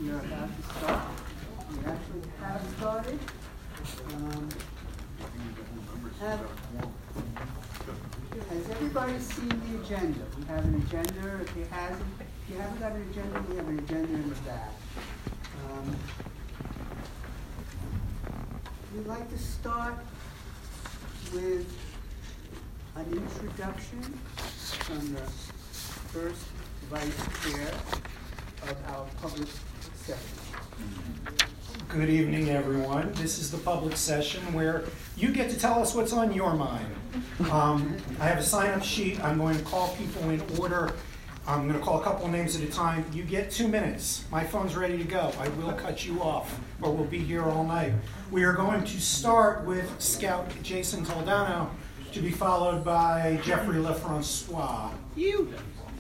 we are about to start. We actually have started. Has everybody seen the agenda? We have an agenda. If you haven't got an agenda, we have an agenda in the back. We'd like to start with an introduction from the first vice chair of our public session. Good evening, everyone. This is the public session where you get to tell us what's on your mind. I have a sign-up sheet. I'm going to call people in order. I'm going to call a couple of names at a time. You get 2 minutes. My phone's ready to go. I will cut you off, or we'll be here all night. We are going to start with Scout Jason Toledano, to be followed by Jeffrey Lefrancois. You.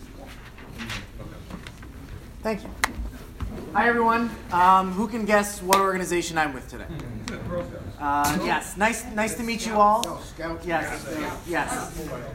Thank you. Hi, everyone. Who can guess what organization I'm with today? Yes. Nice to meet you all. Yes.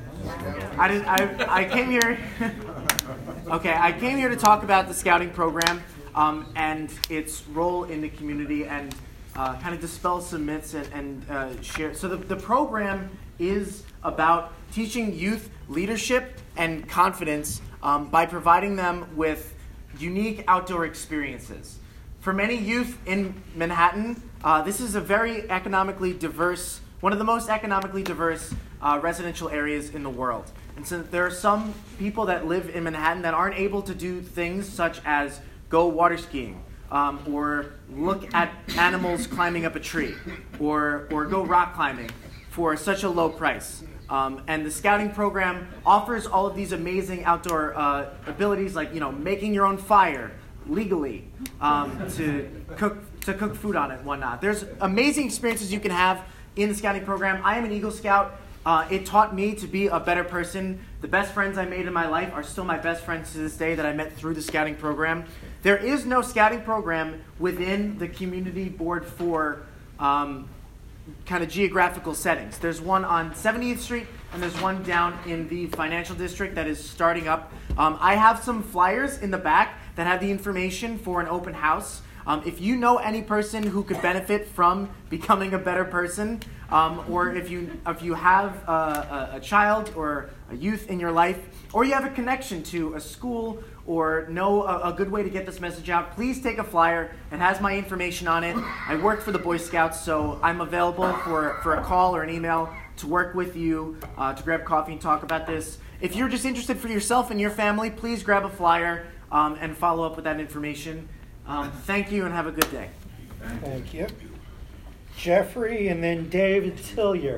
I came here. Okay, I came here to talk about the scouting program and its role in the community and kind of dispel some myths and share. So the program is about teaching youth leadership and confidence by providing them with unique outdoor experiences. For many youth in Manhattan, this is a very economically diverse, one of the most economically diverse residential areas in the world. And so there are some people that live in Manhattan that aren't able to do things such as go water skiing, or look at animals climbing up a tree, or go rock climbing for such a low price. And the scouting program offers all of these amazing outdoor abilities, like making your own fire legally, to cook food on it and whatnot. There's amazing experiences you can have in the scouting program. I am an Eagle Scout. It taught me to be a better person. The best friends I made in my life are still my best friends to this day that I met through the scouting program. There is no scouting program within the community board for kind of geographical settings. There's one on 70th Street, and there's one down in the financial district that is starting up. I have some flyers in the back that have the information for an open house. If you know any person who could benefit from becoming a better person, or if you have a child or a youth in your life, or you have a connection to a school or know a good way to get this message out, please take a flyer. It has my information on it. I work for the Boy Scouts, so I'm available for a call or an email to work with you, to grab coffee and talk about this. If you're just interested for yourself and your family, please grab a flyer and follow up with that information. Thank you and have a good day. Thank you. Jeffrey, and then David Tillier.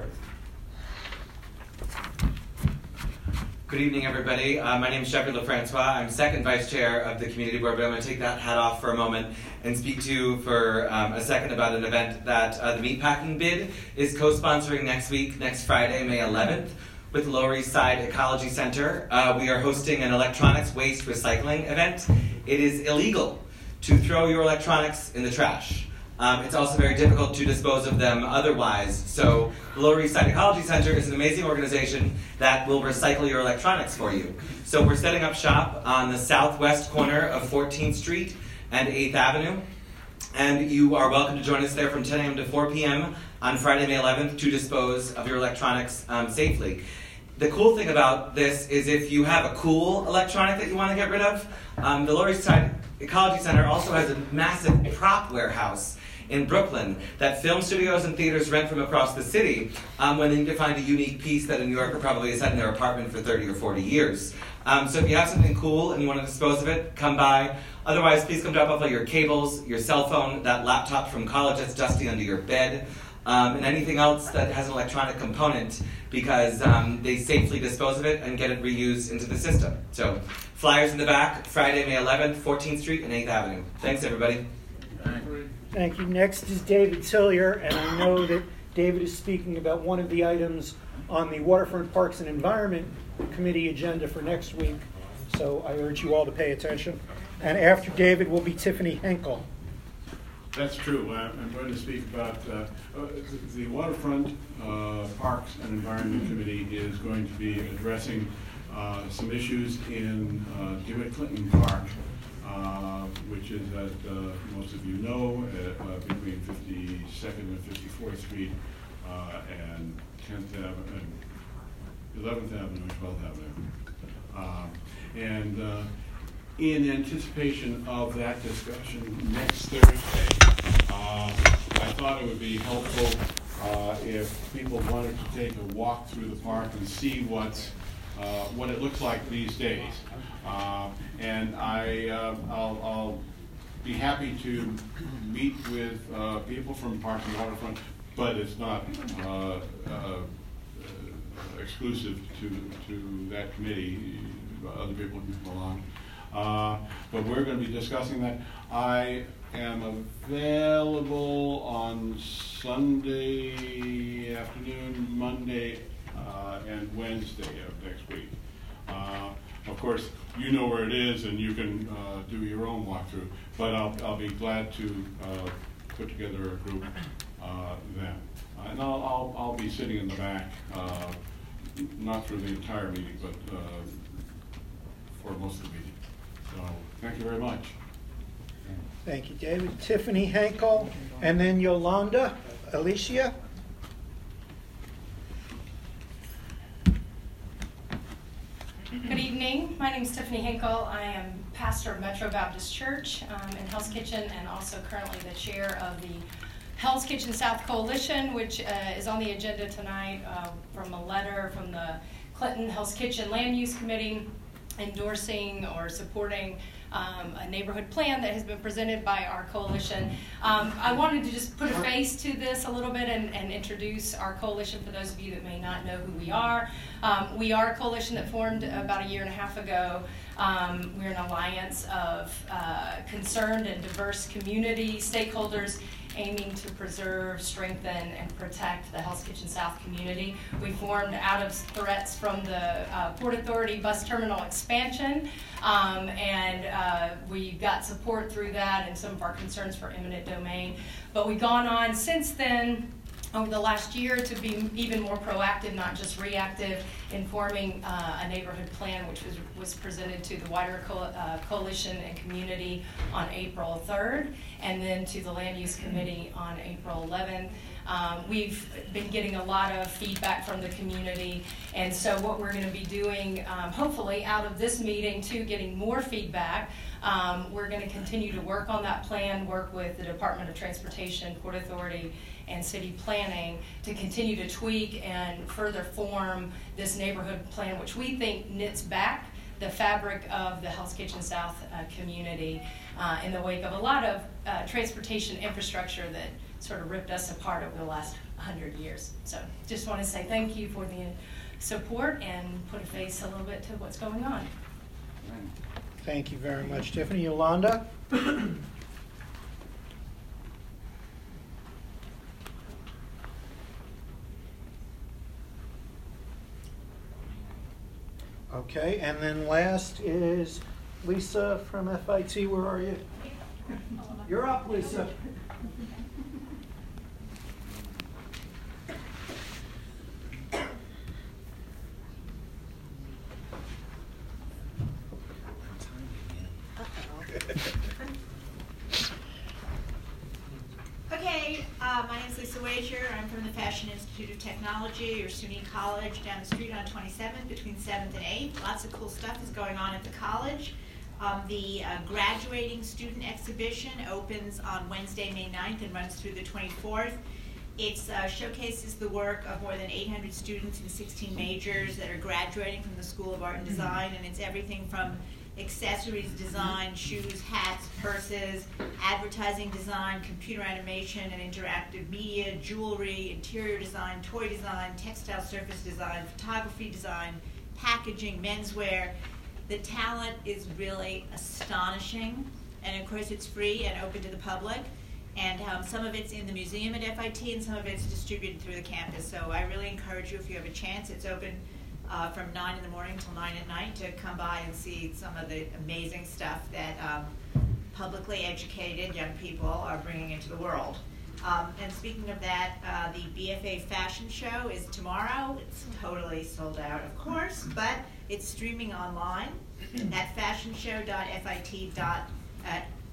Good evening, everybody. My name is Jeffrey Lefrancois. I'm second vice chair of the community board, but I'm going to take that hat off for a moment and speak to you for a second about an event that the Meatpacking Bid is co-sponsoring next Friday, May 11th, with Lower East Side Ecology Center. We are hosting an electronics waste recycling event. It is illegal to throw your electronics in the trash. It's also very difficult to dispose of them otherwise. So the Lower East Side Ecology Center is an amazing organization that will recycle your electronics for you. So we're setting up shop on the southwest corner of 14th Street and 8th Avenue. And you are welcome to join us there from 10 a.m. to 4 p.m. on Friday, May 11th to dispose of your electronics safely. The cool thing about this is if you have a cool electronic that you want to get rid of, the Lower East Side Ecology Center also has a massive prop warehouse in Brooklyn that film studios and theaters rent from across the city when they need to find a unique piece that a New Yorker probably has had in their apartment for 30 or 40 years. So if you have something cool and you want to dispose of it, come by. Otherwise, please come drop off all your cables, your cell phone, that laptop from college that's dusty under your bed, and anything else that has an electronic component, because they safely dispose of it and get it reused into the system. So flyers in the back, Friday, May 11th, 14th Street and 8th Avenue. Thanks, everybody. Thank you. Next is David Tillier, and I know that David is speaking about one of the items on the Waterfront Parks and Environment Committee agenda for next week, so I urge you all to pay attention. And after David will be Tiffany Henkel. That's true. I'm going to speak about the Waterfront Parks and Environment Committee is going to be addressing some issues in DeWitt Clinton Park, which is, as most of you know, between 52nd and 54th Street and 10th Avenue, 11th Avenue and 12th Avenue. And in anticipation of that discussion next Thursday, I thought it would be helpful if people wanted to take a walk through the park and see what it looks like these days. And I'll be happy to meet with people from Parks and Waterfront, but it's not exclusive to that committee. Other people can come along. But we're going to be discussing that. I am available on Sunday afternoon, Monday, and Wednesday of next week. Of course, you know where it is, and you can do your own walkthrough. But I'll be glad to put together a group then. And I'll be sitting in the back, not through the entire meeting, but for most of the meeting. So thank you very much. Thank you, David. Tiffany Henkel, and then Yolanda, Alicia. Good evening. My name is Tiffany Henkel. I am pastor of Metro Baptist Church in Hell's Kitchen, and also currently the chair of the Hell's Kitchen South Coalition, which is on the agenda tonight from a letter from the Clinton Hell's Kitchen Land Use Committee endorsing or supporting a neighborhood plan that has been presented by our coalition. I wanted to just put a face to this a little bit and introduce our coalition for those of you that may not know who we are. We are a coalition that formed about a year and a half ago. We're an alliance of concerned and diverse community stakeholders aiming to preserve, strengthen, and protect the Hell's Kitchen South community. We formed out of threats from the Port Authority bus terminal expansion, and we got support through that and some of our concerns for eminent domain. But we've gone on since then, over the last year, to be even more proactive, not just reactive, in forming a neighborhood plan, which was presented to the wider coalition and community on April 3rd, and then to the Land Use Committee on April 11th. We've been getting a lot of feedback from the community, and so what we're going to be doing, hopefully out of this meeting too, getting more feedback. We're going to continue to work on that plan, work with the Department of Transportation, Port Authority, and city planning to continue to tweak and further form this neighborhood plan, which we think knits back the fabric of the Hell's Kitchen South community in the wake of a lot of transportation infrastructure that sort of ripped us apart over the last 100 years. So just want to say thank you for the support and put a face a little bit to what's going on. Thank you very much, Tiffany. Yolanda? Okay, and then last is Lisa from FIT. Where are you? You're up, Lisa. Okay, my name is Lisa Wager. I'm from the Fashion Institute of Technology, or SUNY College, down the street on 27th, between 7th and 8th. Lots of cool stuff is going on at the college. The graduating student exhibition opens on Wednesday, May 9th, and runs through the 24th. It showcases the work of more than 800 students in 16 majors that are graduating from the School of Art and Design, and it's everything from accessories design, shoes, hats, purses, advertising design, computer animation and interactive media, jewelry, interior design, toy design, textile surface design, photography design, packaging, menswear. The talent is really astonishing, and of course it's free and open to the public. And some of it's in the museum at FIT and some of it's distributed through the campus. So I really encourage you, if you have a chance, it's open from 9 in the morning till 9 at night, to come by and see some of the amazing stuff that publicly educated young people are bringing into the world. And speaking of that, the BFA fashion show is tomorrow. It's totally sold out, of course, but it's streaming online at fashionshow.fit.com.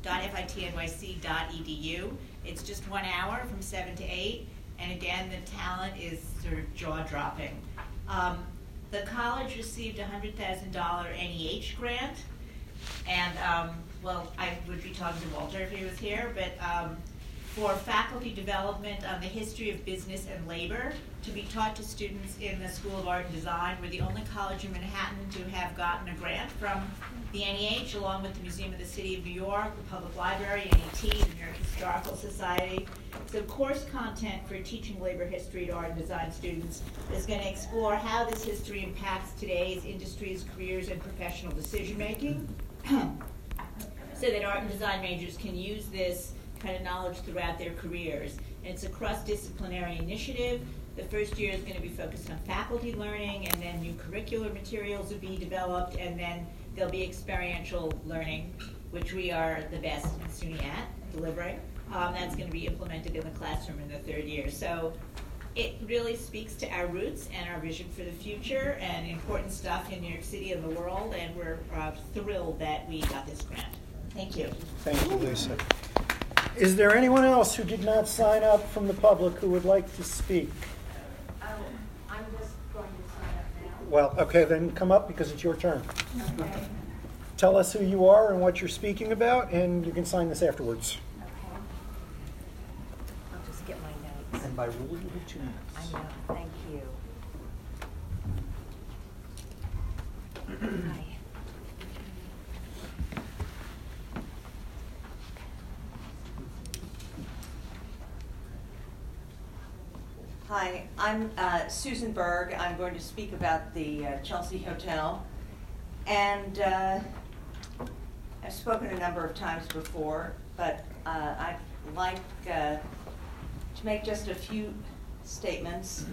www.fitnyc.edu. It's just 1 hour from 7 to 8, and again, the talent is sort of jaw-dropping. The college received a $100,000 NEH grant, and well, I would be talking to Walter if he was here, but for faculty development on the history of business and labor to be taught to students in the School of Art and Design. We're the only college in Manhattan to have gotten a grant from the NEH, along with the Museum of the City of New York, the Public Library, NET, the New York Historical Society. So course content for teaching labor history to art and design students is going to explore how this history impacts today's industries, careers, and professional decision making, so that art and design majors can use this kind of knowledge throughout their careers. And it's a cross-disciplinary initiative. The first year is going to be focused on faculty learning, and then new curricular materials will be developed, and then there'll be experiential learning, which we are the best in SUNY at delivering. That's going to be implemented in the classroom in the third year. So it really speaks to our roots and our vision for the future and important stuff in New York City and the world, and we're thrilled that we got this grant. Thank you. Thank you, Lisa. Is there anyone else who did not sign up from the public who would like to speak? I'm just going to sign up now. Well, okay, then come up because it's your turn. Okay. Tell us who you are and what you're speaking about, and you can sign this afterwards. Okay. I'll just get my notes. And by rule, you have 2 minutes. I know. Thank you. Hi. Hi, I'm Susan Berg. I'm going to speak about the Chelsea Hotel. And I've spoken a number of times before, but I'd like to make just a few statements.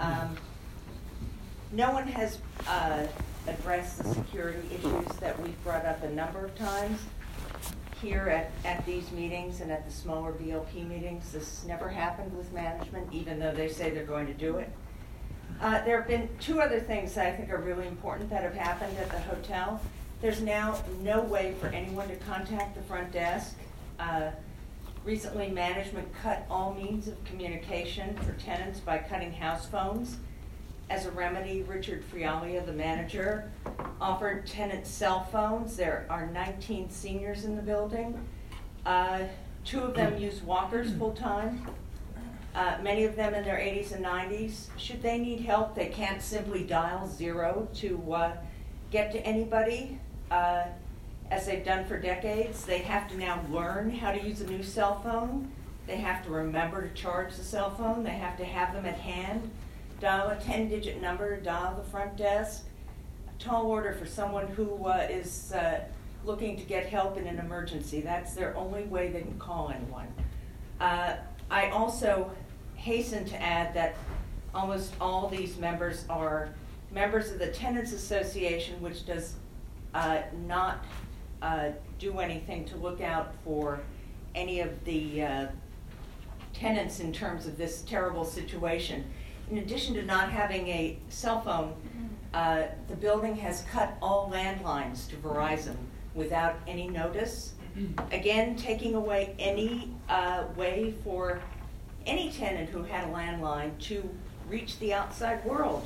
No one has addressed the security issues that we've brought up a number of times here at these meetings and at the smaller BLP meetings. This never happened with management, even though they say they're going to do it. There have been 2 other things that I think are really important that have happened at the hotel. There's now no way for anyone to contact the front desk. Recently, management cut all means of communication for tenants by cutting house phones. As a remedy, Richard Frialia, the manager, offered tenants cell phones. There are 19 seniors in the building. 2 of them use walkers full-time. Many of them in their 80s and 90s. Should they need help, they can't simply dial 0 to get to anybody, as they've done for decades. They have to now learn how to use a new cell phone. They have to remember to charge the cell phone. They have to have them at hand. Dial a 10-digit number to dial the front desk. A tall order for someone who is looking to get help in an emergency. That's their only way they can call anyone. I also hasten to add that almost all these members are members of the Tenants Association, which does not do anything to look out for any of the tenants in terms of this terrible situation. In addition to not having a cell phone, the building has cut all landlines to Verizon without any notice. Again, taking away any way for any tenant who had a landline to reach the outside world.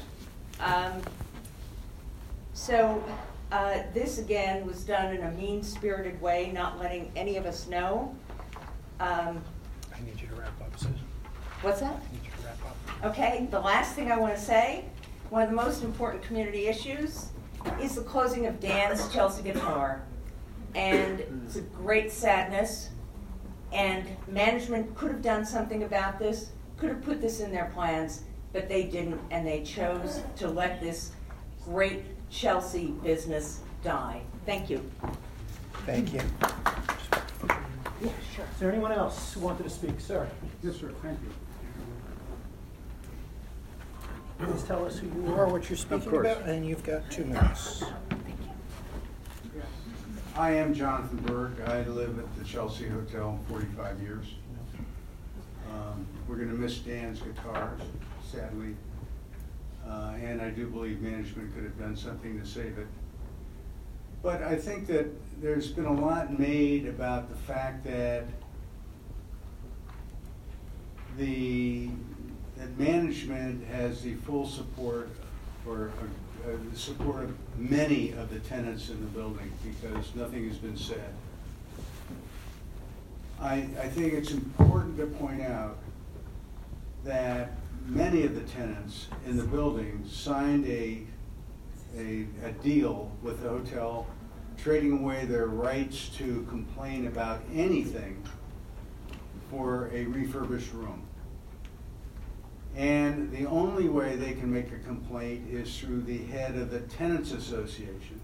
So this, again, was done in a mean-spirited way, not letting any of us know. I need you to wrap up, Susan. What's that? I need you to wrap up. Okay, the last thing I want to say, one of the most important community issues is the closing of Dan's Chelsea Guitar. And it's a great sadness, and management could have done something about this, could have put this in their plans, but they didn't, and they chose to let this great Chelsea business die. Thank you. Thank you. Yeah, sure. Is there anyone else who wanted to speak? Sir. Yes, sir, thank you. Please tell us who you are, what you're speaking course. about, and you've got 2 minutes. I am Jonathan Berg. I live at the Chelsea Hotel 45 years. We're going to miss Dan's guitars, sadly. And I do believe management could have done something to save it. But I think that there's been a lot made about the fact that that management has the full support or the support of many of the tenants in the building, because nothing has been said. I think it's important to point out that many of the tenants in the building signed a deal with the hotel, trading away their rights to complain about anything for a refurbished room. And the only way they can make a complaint is through the head of the Tenants Association,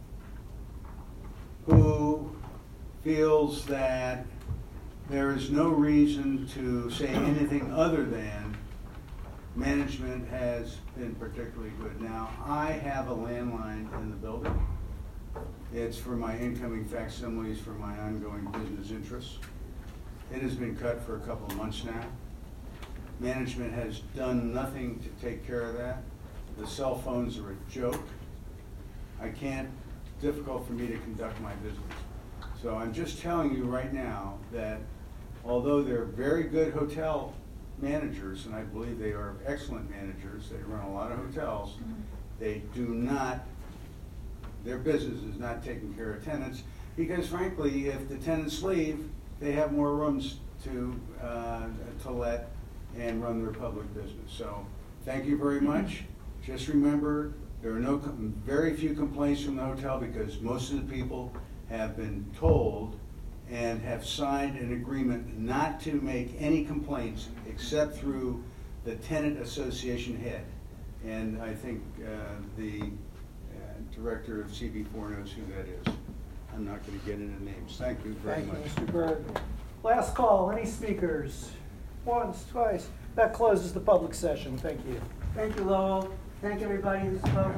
who feels that there is no reason to say anything other than management has been particularly good. Now, I have a landline in the building. It's for my incoming facsimiles for my ongoing business interests. It has been cut for a couple of months now. Management has done nothing to take care of that. The cell phones are a joke. Difficult for me to conduct my business. So I'm just telling you right now that although they're very good hotel managers, and I believe they are excellent managers, they run a lot of hotels, they do not, their business is not taking care of tenants, because frankly, if the tenants leave, they have more rooms to let and run their public business. So thank you very much. Just remember, there are very few complaints from the hotel, because most of the people have been told and have signed an agreement not to make any complaints except through the tenant association head. And I think the director of CB4 knows who that is. I'm not going to get into names. Thank you very much. Thank you, Mr. Berg. Last call, any speakers? Once, twice. That closes the public session. Thank you. Thank you, Lowell. Thank everybody who spoke.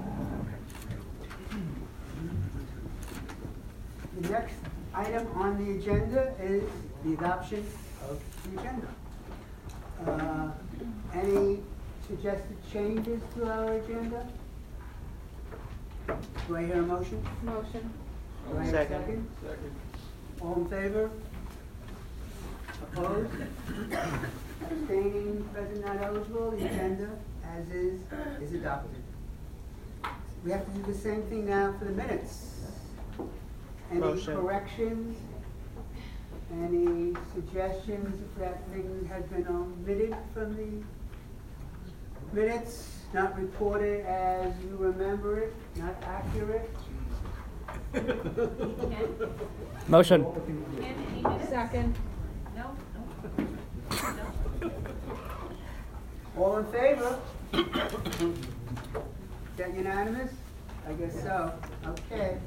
The next item on the agenda is the adoption of the agenda. Any suggested changes to our agenda? Do I hear a motion? Motion. Do I hear a second? Second. All in favor? Opposed? Abstaining, present not eligible, the agenda as is adopted. We have to do the same thing now for the minutes. Any Motion. corrections? Any suggestions if that thing has been omitted from the minutes? Not reported as you remember it? Not accurate? Motion. Second. All in favor? Is that unanimous? I guess so. Okay.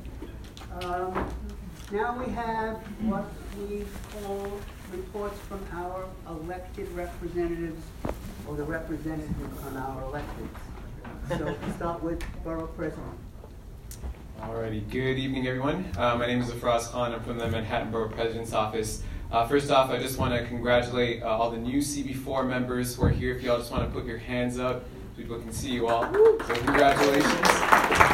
Now we have what we call reports from our elected representatives, or the representatives on our electeds. So we'll start with Borough President. Alrighty, good evening everyone. My name is Afraz Khan. I'm from the Manhattan Borough President's Office. First off, I just want to congratulate all the new CB4 members who are here. If y'all just want to put your hands up so people can see you all. So congratulations.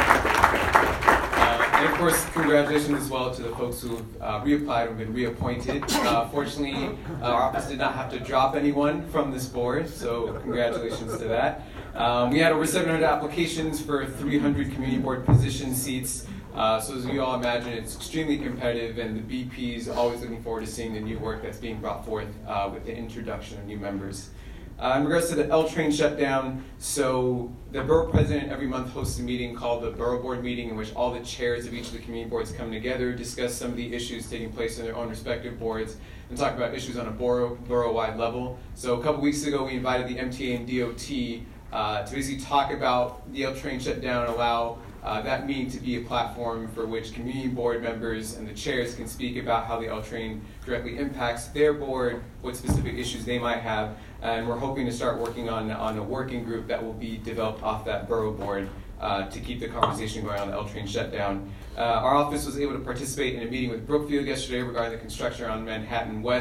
And of course, congratulations as well to the folks who have reapplied and been reappointed. Fortunately, our office did not have to drop anyone from this board, so congratulations to that. We had over 700 applications for 300 community board position seats. So as you all imagine, it's extremely competitive, and the BP is always looking forward to seeing the new work that's being brought forth with the introduction of new members. In regards to the L train shutdown, so the borough president every month hosts a meeting called the Borough Board Meeting, in which all the chairs of each of the community boards come together, discuss some of the issues taking place in their own respective boards, and talk about issues on a borough-wide level. So a couple weeks ago, we invited the MTA and DOT to basically talk about the L train shutdown and allow that meeting to be a platform for which community board members and the chairs can speak about how the L train directly impacts their board, what specific issues they might have, and we're hoping to start working on a working group that will be developed off that borough board to keep the conversation going on the L train shutdown. Our office was able to participate in a meeting with Brookfield yesterday regarding the construction around Manhattan West.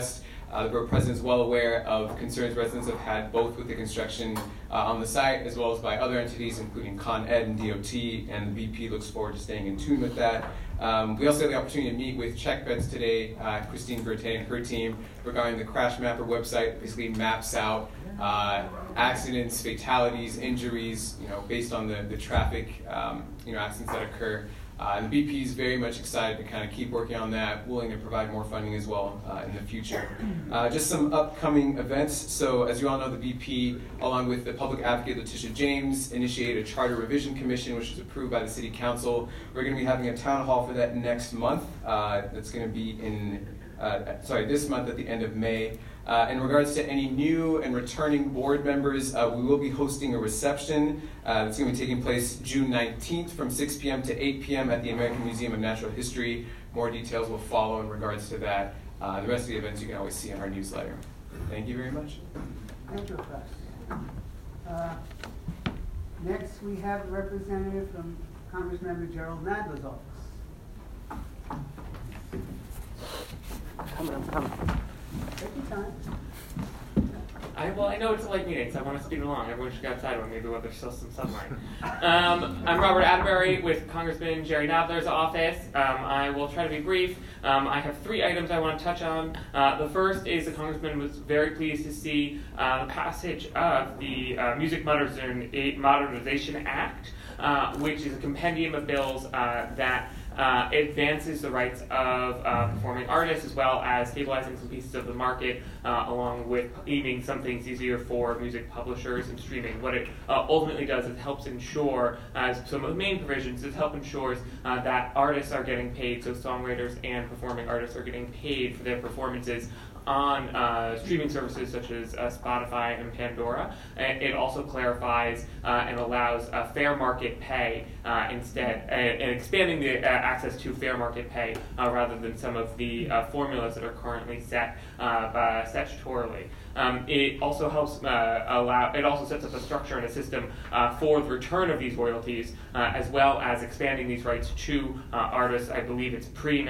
The borough president is well aware of concerns residents have had both with the construction on the site as well as by other entities, including Con Ed and DOT, and the BP looks forward to staying in tune with that. We also had the opportunity to meet with CheckBeds today, Christine Bertay and her team, regarding the Crash Mapper website that basically maps out accidents, fatalities, injuries, based on the traffic, accidents that occur. And the BP is very much excited to kind of keep working on that, willing to provide more funding as well in the future. Just some upcoming events. So as you all know, the BP, along with the public advocate Letitia James, initiated a charter revision commission, which was approved by the city council. We're going to be having a town hall for that next month. That's going to be this month at the end of May. In regards to any new and returning board members, we will be hosting a reception that's going to be taking place June 19th from 6 p.m. to 8 p.m. at the American Museum of Natural History. More details will follow in regards to that. The rest of the events you can always see in our newsletter. Thank you very much. Thank you, Chris. Next, we have a representative from Congressmember Gerald Nadler's office. Coming. Take your time. I know it's a late meeting, so I want to speed along. Everyone should go outside when maybe there's still some sunlight. I'm Robert Atterbury with Congressman Jerry Nadler's office. I will try to be brief. I have 3 items I want to touch on. The first is the Congressman was very pleased to see the passage of the Music Modernization Act, which is a compendium of bills that advances the rights of performing artists, as well as stabilizing some pieces of the market, along with making some things easier for music publishers and streaming. What it ultimately does is helps ensure, as some of the main provisions, ensures that artists are getting paid, so songwriters and performing artists are getting paid for their performances on streaming services such as Spotify and Pandora. It also clarifies and allows fair market pay instead, and expanding the access to fair market pay rather than some of the formulas that are currently set statutorily. It also helps it also sets up a structure and a system for the return of these royalties, as well as expanding these rights to artists. I believe it's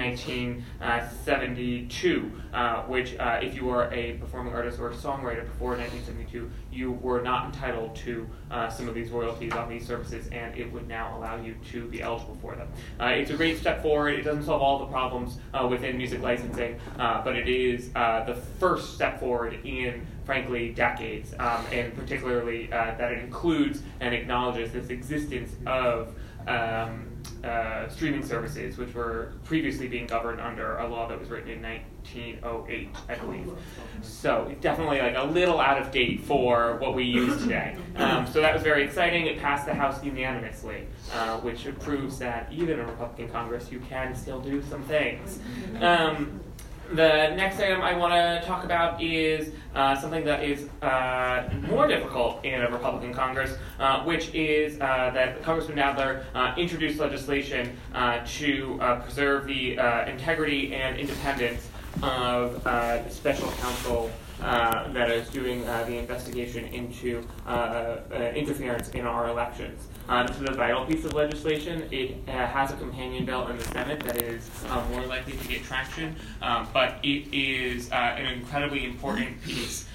pre-1972, which if you were a performing artist or a songwriter before 1972, you were not entitled to some of these royalties on these services, and it would now allow you to be eligible for them. It's a great step forward. It doesn't solve all the problems within music licensing, but it is the first step forward in, frankly, decades, and particularly that it includes and acknowledges this existence of streaming services, which were previously being governed under a law that was written in 1908, I believe. So definitely like a little out of date for what we use today. So that was very exciting. It passed the House unanimously, which proves that even in a Republican Congress, you can still do some things. The next item I want to talk about is something that is more difficult in a Republican Congress, which is that Congressman Nadler introduced legislation to preserve the integrity and independence of the special counsel that is doing the investigation into interference in our elections. This is a vital piece of legislation. It has a companion bill in the Senate that is more likely to get traction, but it is an incredibly important piece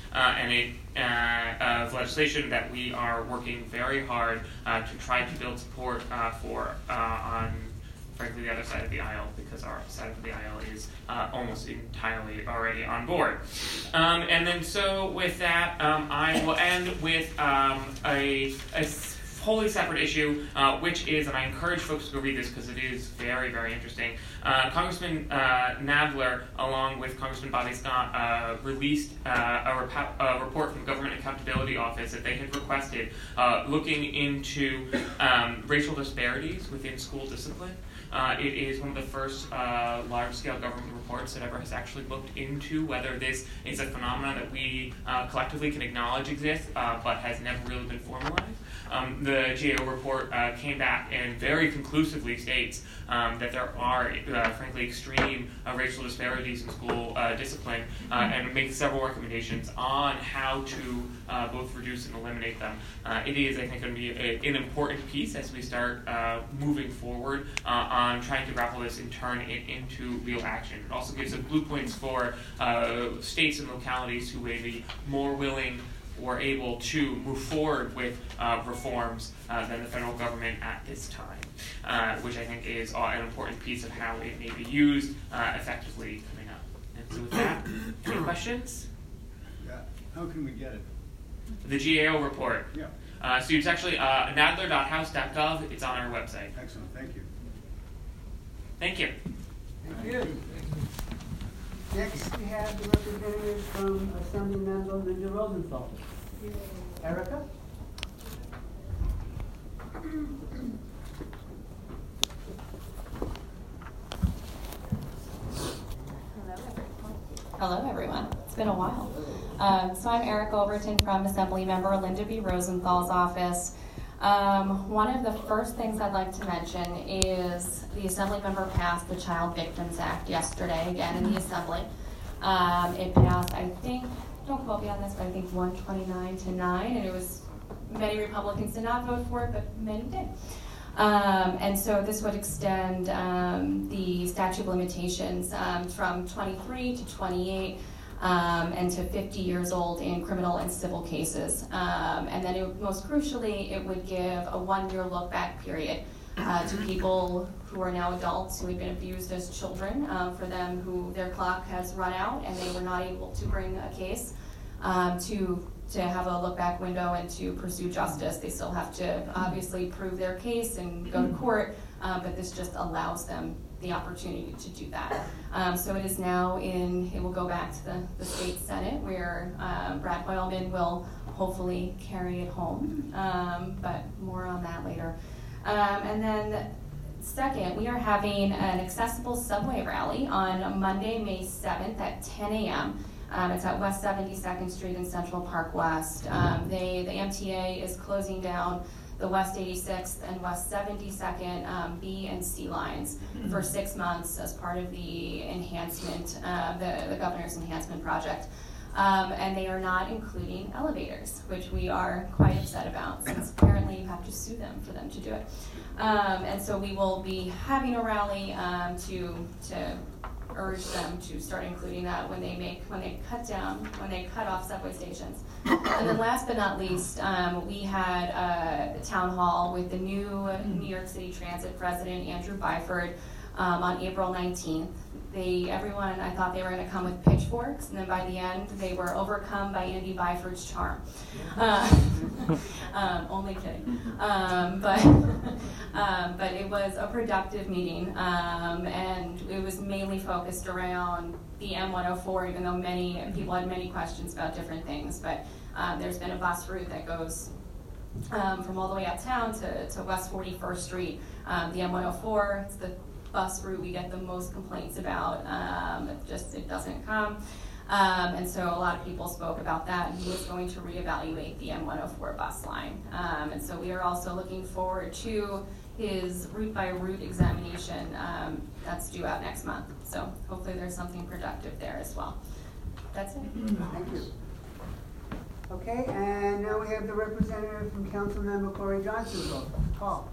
of legislation that we are working very hard to try to build support for on, frankly, the other side of the aisle, because our side of the aisle is almost entirely already on board. And then so with that, I will end with a wholly separate issue, which is, and I encourage folks to go read this because it is very, very interesting. Congressman Nadler, along with Congressman Bobby Scott, released a report from the Government Accountability Office that they had requested looking into racial disparities within school discipline. It is one of the first large-scale government reports that ever has actually looked into whether this is a phenomenon that we collectively can acknowledge exists, but has never really been formalized. The GAO report came back and very conclusively states that there are, frankly, extreme racial disparities in school discipline, and makes several recommendations on how to both reduce and eliminate them. It is, I think, going to be an important piece as we start moving forward on on trying to grapple this and turn it into real action. It also gives blue points for states and localities who may be more willing or able to move forward with reforms than the federal government at this time, which I think is an important piece of how it may be used effectively coming up. And so with that, any questions? Yeah. How can we get it? The GAO report. Yeah. So it's actually nadler.house.gov. It's on our website. Excellent. Thank you. Thank you. Thank you. Next, we have the representatives from Assemblymember Linda Rosenthal. Erica? Hello, everyone. It's been a while. So I'm Erica Overton from Assemblymember Linda B. Rosenthal's office. One of the first things I'd like to mention is the Assemblymember passed the Child Victims Act yesterday, again in the Assembly. It passed, I think, don't quote me on this, but I think 129 to 9, and it was, many Republicans did not vote for it, but many did. And so this would extend the statute of limitations from 23 to 28 and to 50 years old in criminal and civil cases. And then most crucially, it would give a 1-year look-back period to people who are now adults who had been abused as children, for them who their clock has run out and they were not able to bring a case, to have a look-back window and to pursue justice. They still have to obviously prove their case and go to court, but this just allows them the opportunity to do that. So it is now it will go back to the state Senate where Brad Hoylman will hopefully carry it home, but more on that later. And then second, we are having an accessible subway rally on Monday, May 7th at 10 a.m. It's at West 72nd Street in Central Park West. The MTA is closing down the West 86th and West 72nd B and C lines for 6 months as part of the enhancement, the governor's enhancement project. And they are not including elevators, which we are quite upset about, since apparently you have to sue them for them to do it. And so we will be having a rally to urge them to start including that when they cut off subway stations. And then last but not least, we had a town hall with the new New York City Transit President, Andrew Byford, on April 19th. Everyone, I thought they were going to come with pitchforks, and then by the end, they were overcome by Andy Byford's charm. Only kidding. But it was a productive meeting, and it was mainly focused around the M104, even though many people had many questions about different things. But there's been a bus route that goes from all the way uptown to West 41st Street. The M104, it's the bus route we get the most complaints about. It doesn't come. And so a lot of people spoke about that, and he was going to reevaluate the M104 bus line. And so we are also looking forward to his route-by-route examination that's due out next month. So hopefully there's something productive there as well. That's it. Thank you. Okay, and now we have the representative from Councilmember Corey Johnson's office. Paul.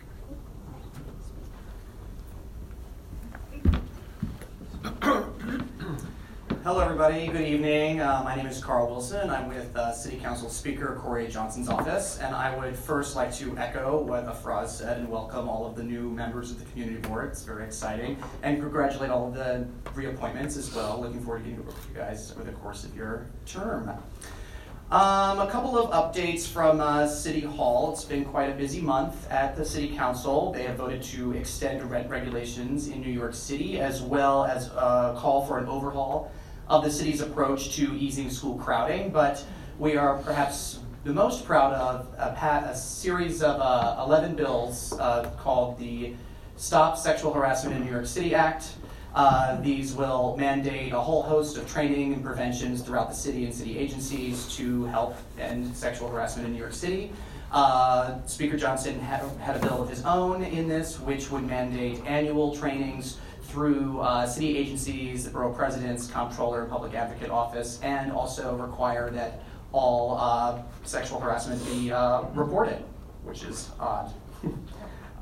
Hello, everybody. Good evening. My name is Carl Wilson. I'm with City Council Speaker Corey Johnson's office, and I would first like to echo what Afraz said and welcome all of the new members of the community board. It's very exciting, and congratulate all of the reappointments as well. Looking forward to getting to work with you guys over the course of your term. A couple of updates from City Hall. It's been quite a busy month at the City Council. They have voted to extend rent regulations in New York City, as well as call for an overhaul of the city's approach to easing school crowding. But we are perhaps the most proud of a series of 11 bills called the Stop Sexual Harassment in New York City Act. These will mandate a whole host of training and preventions throughout the city and city agencies to help end sexual harassment in New York City. Speaker Johnson had a bill of his own in this, which would mandate annual trainings through city agencies, the borough president's comptroller, public advocate office, and also require that all sexual harassment be reported, which is odd.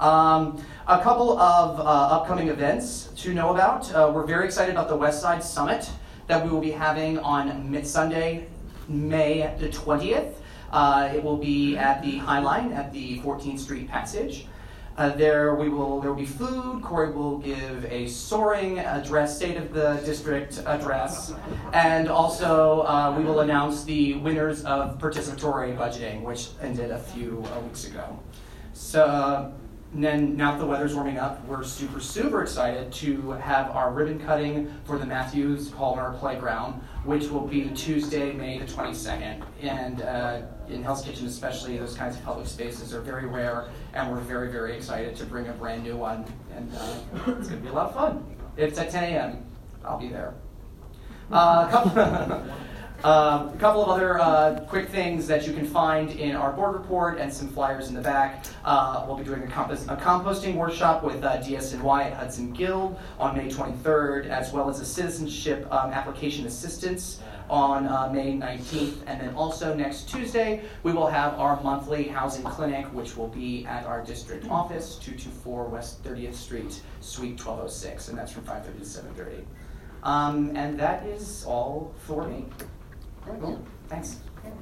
A couple of upcoming events to know about. We're very excited about the West Side Summit that we will be having on Sunday, May the 20th. It will be at the High Line at the 14th Street Passage. There will be food. Corey will give a soaring address, state of the district address, and also we will announce the winners of participatory budgeting, which ended a few weeks ago. So then, now that the weather's warming up, we're super excited to have our ribbon cutting for the Matthews Palmer Playground, which will be Tuesday, May the 22nd. And in Hell's Kitchen especially, those kinds of public spaces are very rare, and we're very excited to bring a brand new one. And it's going to be a lot of fun. It's at 10 a.m. I'll be there. A couple of other quick things that you can find in our board report and some flyers in the back. We'll be doing a composting workshop with DSNY at Hudson Guild on May 23rd, as well as a citizenship application assistance on May 19th. And then also next Tuesday, we will have our monthly housing clinic, which will be at our district office, 224 West 30th Street, Suite 1206, and that's from 5:30 to 7:30. And that is all for me. Cool. Thanks.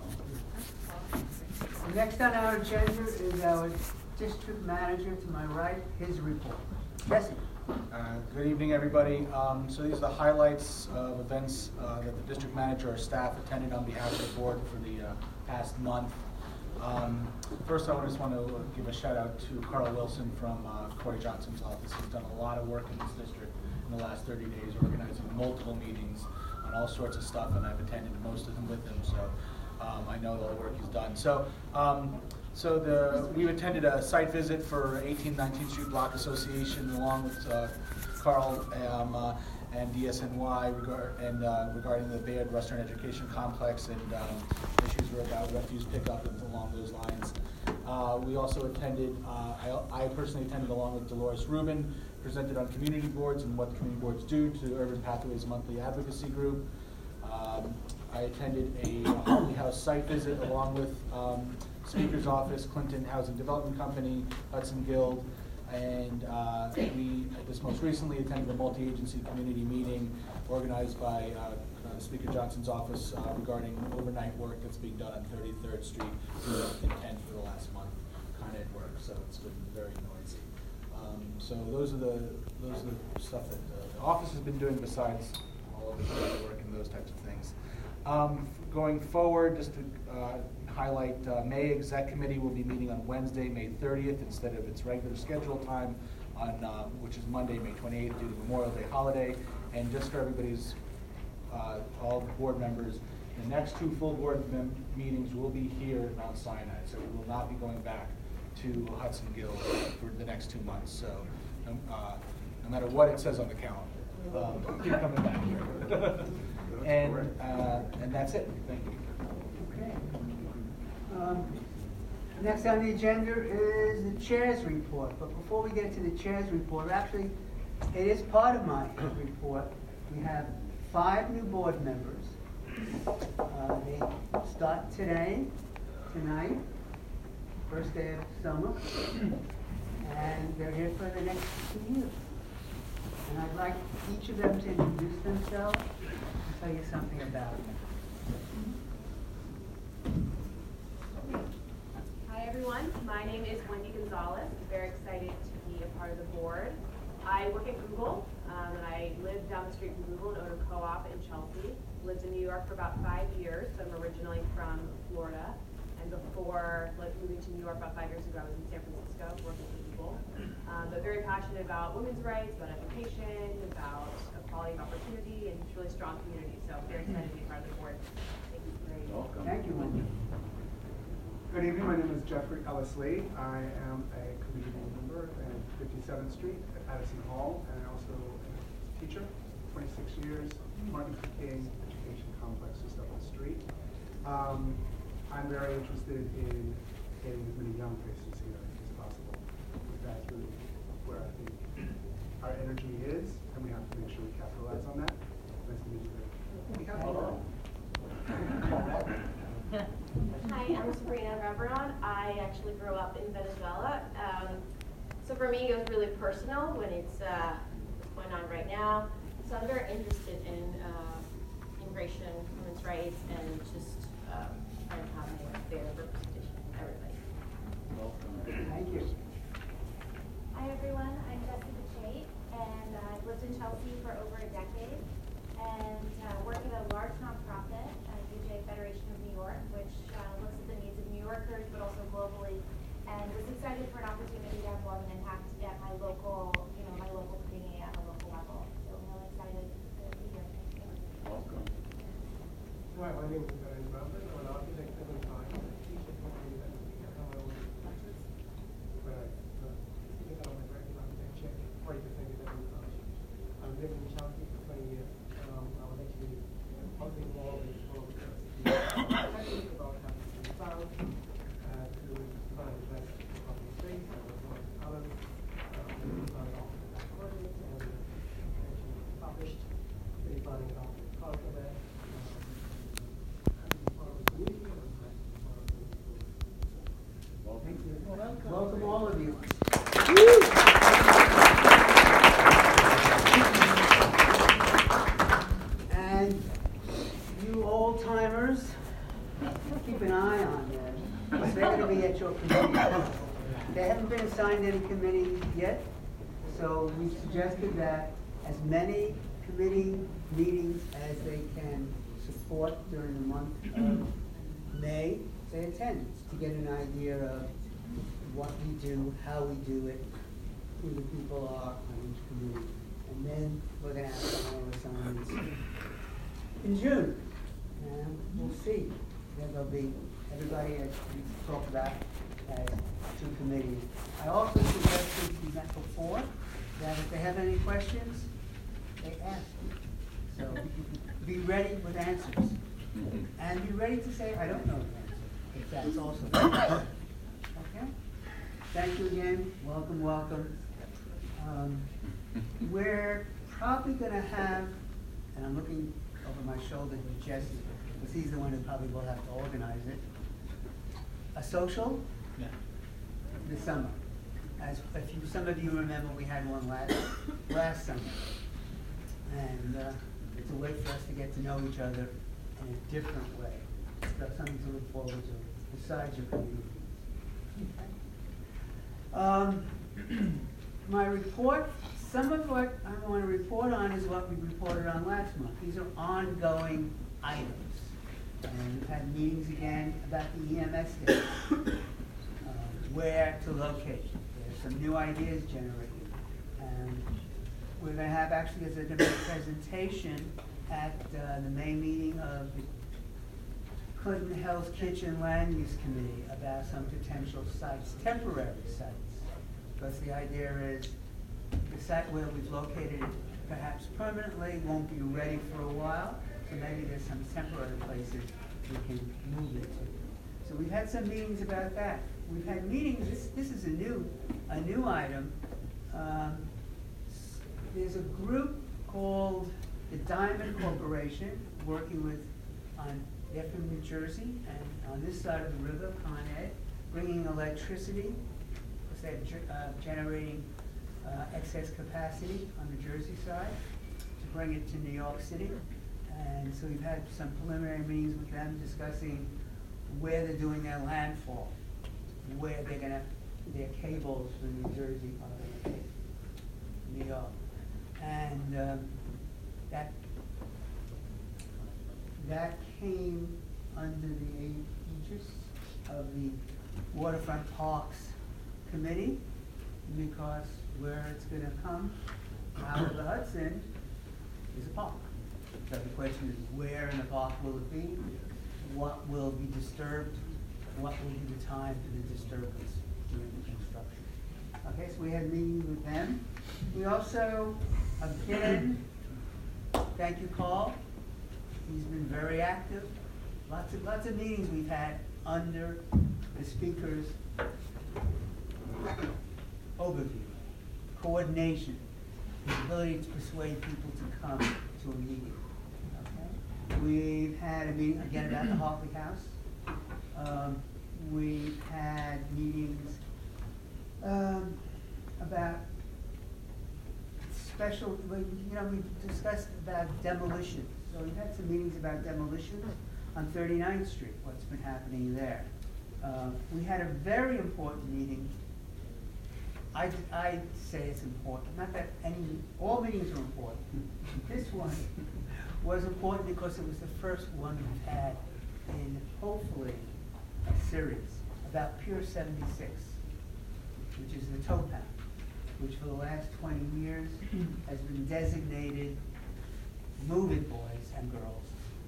Next on our agenda is our district manager to my right, his report. Jesse. Good evening, everybody. So these are the highlights of events that the district manager or staff attended on behalf of the board for the past month. First, I just want to give a shout out to Carl Wilson from Corey Johnson's office. He's done a lot of work in this district in the last 30 days, organizing multiple meetings on all sorts of stuff, and I've attended most of them with him, so I know all the work he's done. We attended a site visit for 18th, 19th Street Block Association along with Carl and DSNY regarding the Bayard Western Education Complex and issues about refuse pickup and along those lines. We also attended, I personally attended along with Dolores Rubin, presented on community boards and what community boards do to Urban Pathways Monthly Advocacy Group. I attended a Hartley House site visit along with Speaker's Office, Clinton Housing Development Company, Hudson Guild, and we just most recently attended a multi-agency community meeting organized by Speaker Johnson's office regarding overnight work that's being done on 33rd Street in Kent for the last month, kind of at work, so it's been very noisy. So those are the stuff that the office has been doing besides all of the work and those types of things. Going forward, just to highlight, May Exec Committee will be meeting on Wednesday, May 30th, instead of its regular scheduled time, on which is Monday, May 28th, due to Memorial Day holiday. And just for everybody's, all the board members, the next two full board meetings will be here at Mount Sinai, so we will not be going back to Hudson Guild for the next 2 months. So no matter what it says on the calendar, keep coming back here. And that's it. Thank you. Okay. Next on the agenda is the chair's report. But before we get to the chair's report, actually, it is part of my report. We have 5 new board members. They start tonight, first day of summer, and they're here for the next 2 years. And I'd like each of them to introduce themselves and tell you something about them. Hi everyone, my name is Wendy Gonzalez. I'm very excited to be a part of the board. I work at Google, and I live down the street from Google in Odom Co-op in Chelsea. Lived in New York for about 5 years. So I'm originally from Florida. And before moving to New York about 5 years ago, I was in San Francisco working for Google. But very passionate about women's rights, about education, about equality of opportunity, and just really strong community. So I'm very excited to be part of the board. Thank you. Welcome. Thank you, Wendy. Good evening, my name is Jeffrey Ellis Lee. I am a community board member at 57th Street at Addison Hall, and also a teacher, 26 years, Martin Luther King Education Complex just up the street. I'm very interested in getting as many young faces here as possible. That's really where I think our energy is, and we have to make sure we capitalize on that. Nice to meet you. Hi, I'm Sabrina Reveron. I actually grew up in Venezuela. So for me, it was really personal when it's what's going on right now. So I'm very interested in immigration, women's rights, and just trying to have a fair representation of everybody. Thank you. Hi everyone, I'm Jessica Chait, and I've lived in Chelsea for over a decade, and work at a large nonprofit, UJ Federation of New York, which looks at the needs of New Yorkers, but also globally, and was excited for an opportunity to have more of an impact at my local, my local community at a local level. So I'm really excited to be here. Thank you. Welcome. Hi, my name is Brian Bradford. I'm an architect at Design. I teach at companies that have my own practice. But I speak out of my practice architecture, 40% is at college. I've lived in Chelsea for 20 years. I was actually housing law in school because passionate about having some sound to design the best public space. I was one of the colors. Started off with that project and actually published designing about the part of it. Welcome all of you. And you old timers, keep an eye on them, because they're going to be at your committee. They haven't been assigned any committee yet, so we've suggested that as many committee meetings as they can support during the month of May, they attend to get an idea of what we do, how we do it, who the people are on each committee. And then we're going to have final assignments in June. And we'll see. Then there'll be everybody as we talk about as two committees. I also suggested we met before that if they have any questions, they ask. So be ready with answers. And be ready to say, I don't know the answer, if that's also okay? Thank you again. Welcome, welcome. We're probably going to have, and I'm looking over my shoulder to Jesse, because he's the one who probably will have to organize it, a social this summer. As if some of you remember, we had one last summer. And it's a way for us to get to know each other in a different way. So something to look forward to besides your community. My report, some of what I want to report on is what we reported on last month. These are ongoing items. And we've had meetings again about the EMS day, where to locate. There's some new ideas generated. And we're going to have, actually, there's going to be a presentation at the May meeting of the Clinton Hell's Kitchen Land Use Committee about some potential sites, temporary sites. Because the idea is the site where we've located it perhaps permanently won't be ready for a while, so maybe there's some temporary places we can move it to. So we've had some meetings about that. We've had meetings, this is a new item. There's a group called the Diamond Corporation working they're from New Jersey, and on this side of the river, Con Ed, bringing electricity, because they're generating excess capacity on the Jersey side to bring it to New York City. And so we've had some preliminary meetings with them discussing where they're doing their landfall, where they're going to, their cables from New Jersey are going to take New York. And that came under the aegis of the Waterfront Parks Committee, because where it's going to come out of the Hudson is a park. So the question is, where in the park will it be? What will be disturbed? What will be the time for the disturbance during the construction? Okay, so we had a meeting with them. We also, again, thank you, Carl. He's been very active. Lots of meetings we've had under the speaker's overview, coordination, the ability to persuade people to come to a meeting. Okay? We've had a meeting again about the Hartley House. We've had meetings about special, we discussed about demolition. So we've had some meetings about demolitions on 39th Street, what's been happening there. We had a very important meeting. I say it's important, not that all meetings are important. This one was important because it was the first one we've had in hopefully a series about Pier 76, which is the tow path, which for the last 20 years has been designated move-in boys and girls.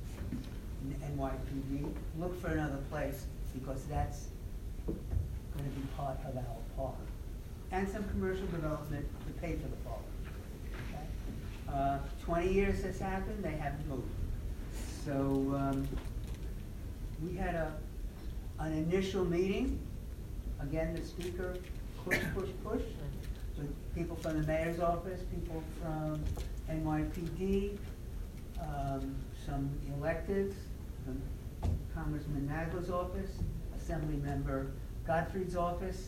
NYPD, look for another place because that's going to be part of our park. And some commercial development to pay for the park. Okay? 20 years this happened, they haven't moved. So we had an initial meeting. Again, the speaker push, with people from the mayor's office, people from NYPD, some electeds, from Congressman Nagler's office, Assembly Member Gottfried's office,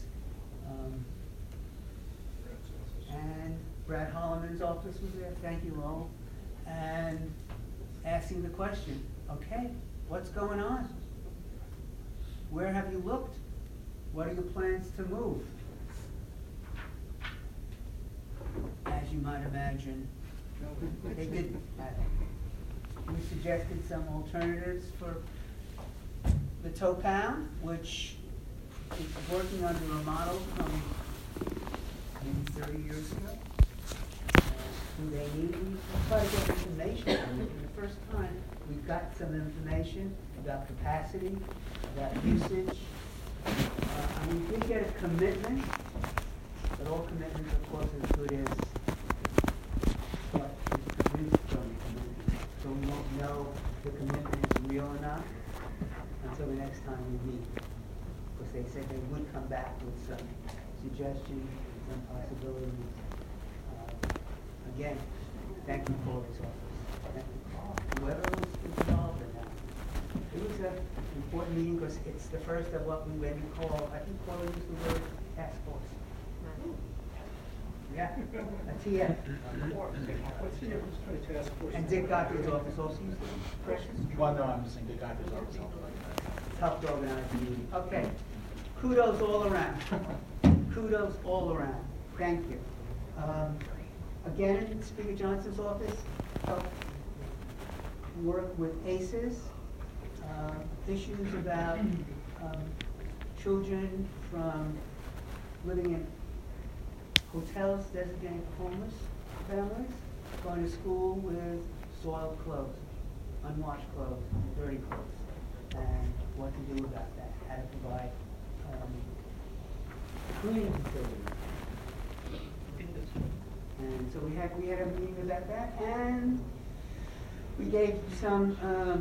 and Brad Holloman's office was there, thank you all, and asking the question, okay, what's going on? Where have you looked? What are your plans to move? As you might imagine, they didn't have it. We suggested some alternatives for the tow pound, which is working under a model from maybe 30 years ago. Who they need, we try to get information. For the first time, we've got some information about capacity, about usage. We did get a commitment, but all commitments, of course, are as good as what is produced from the commitment. So we won't know the commitment is real enough until the next time we meet. Because they said they would come back with some suggestions, some possibilities. Again, thank you for this office. Thank you. Whoever was involved in that. It was an important meeting because it's the first of what we maybe call, I think Paula used the word task force. Yeah, a TF. What's the difference between a task force? And Dick Gottfried's office also used the expression. Well, no, I'm just saying Dick Gottfried's office. Helped organize the meeting. Okay, kudos all around. Kudos all around. Thank you. Again, in Speaker Johnson's office, help work with ACEs, issues about children from living in hotels designated homeless families, going to school with soiled clothes, unwashed clothes, dirty clothes, and what to do about that, how to provide cleaning facilities. And so we had a meeting about that, and we gave some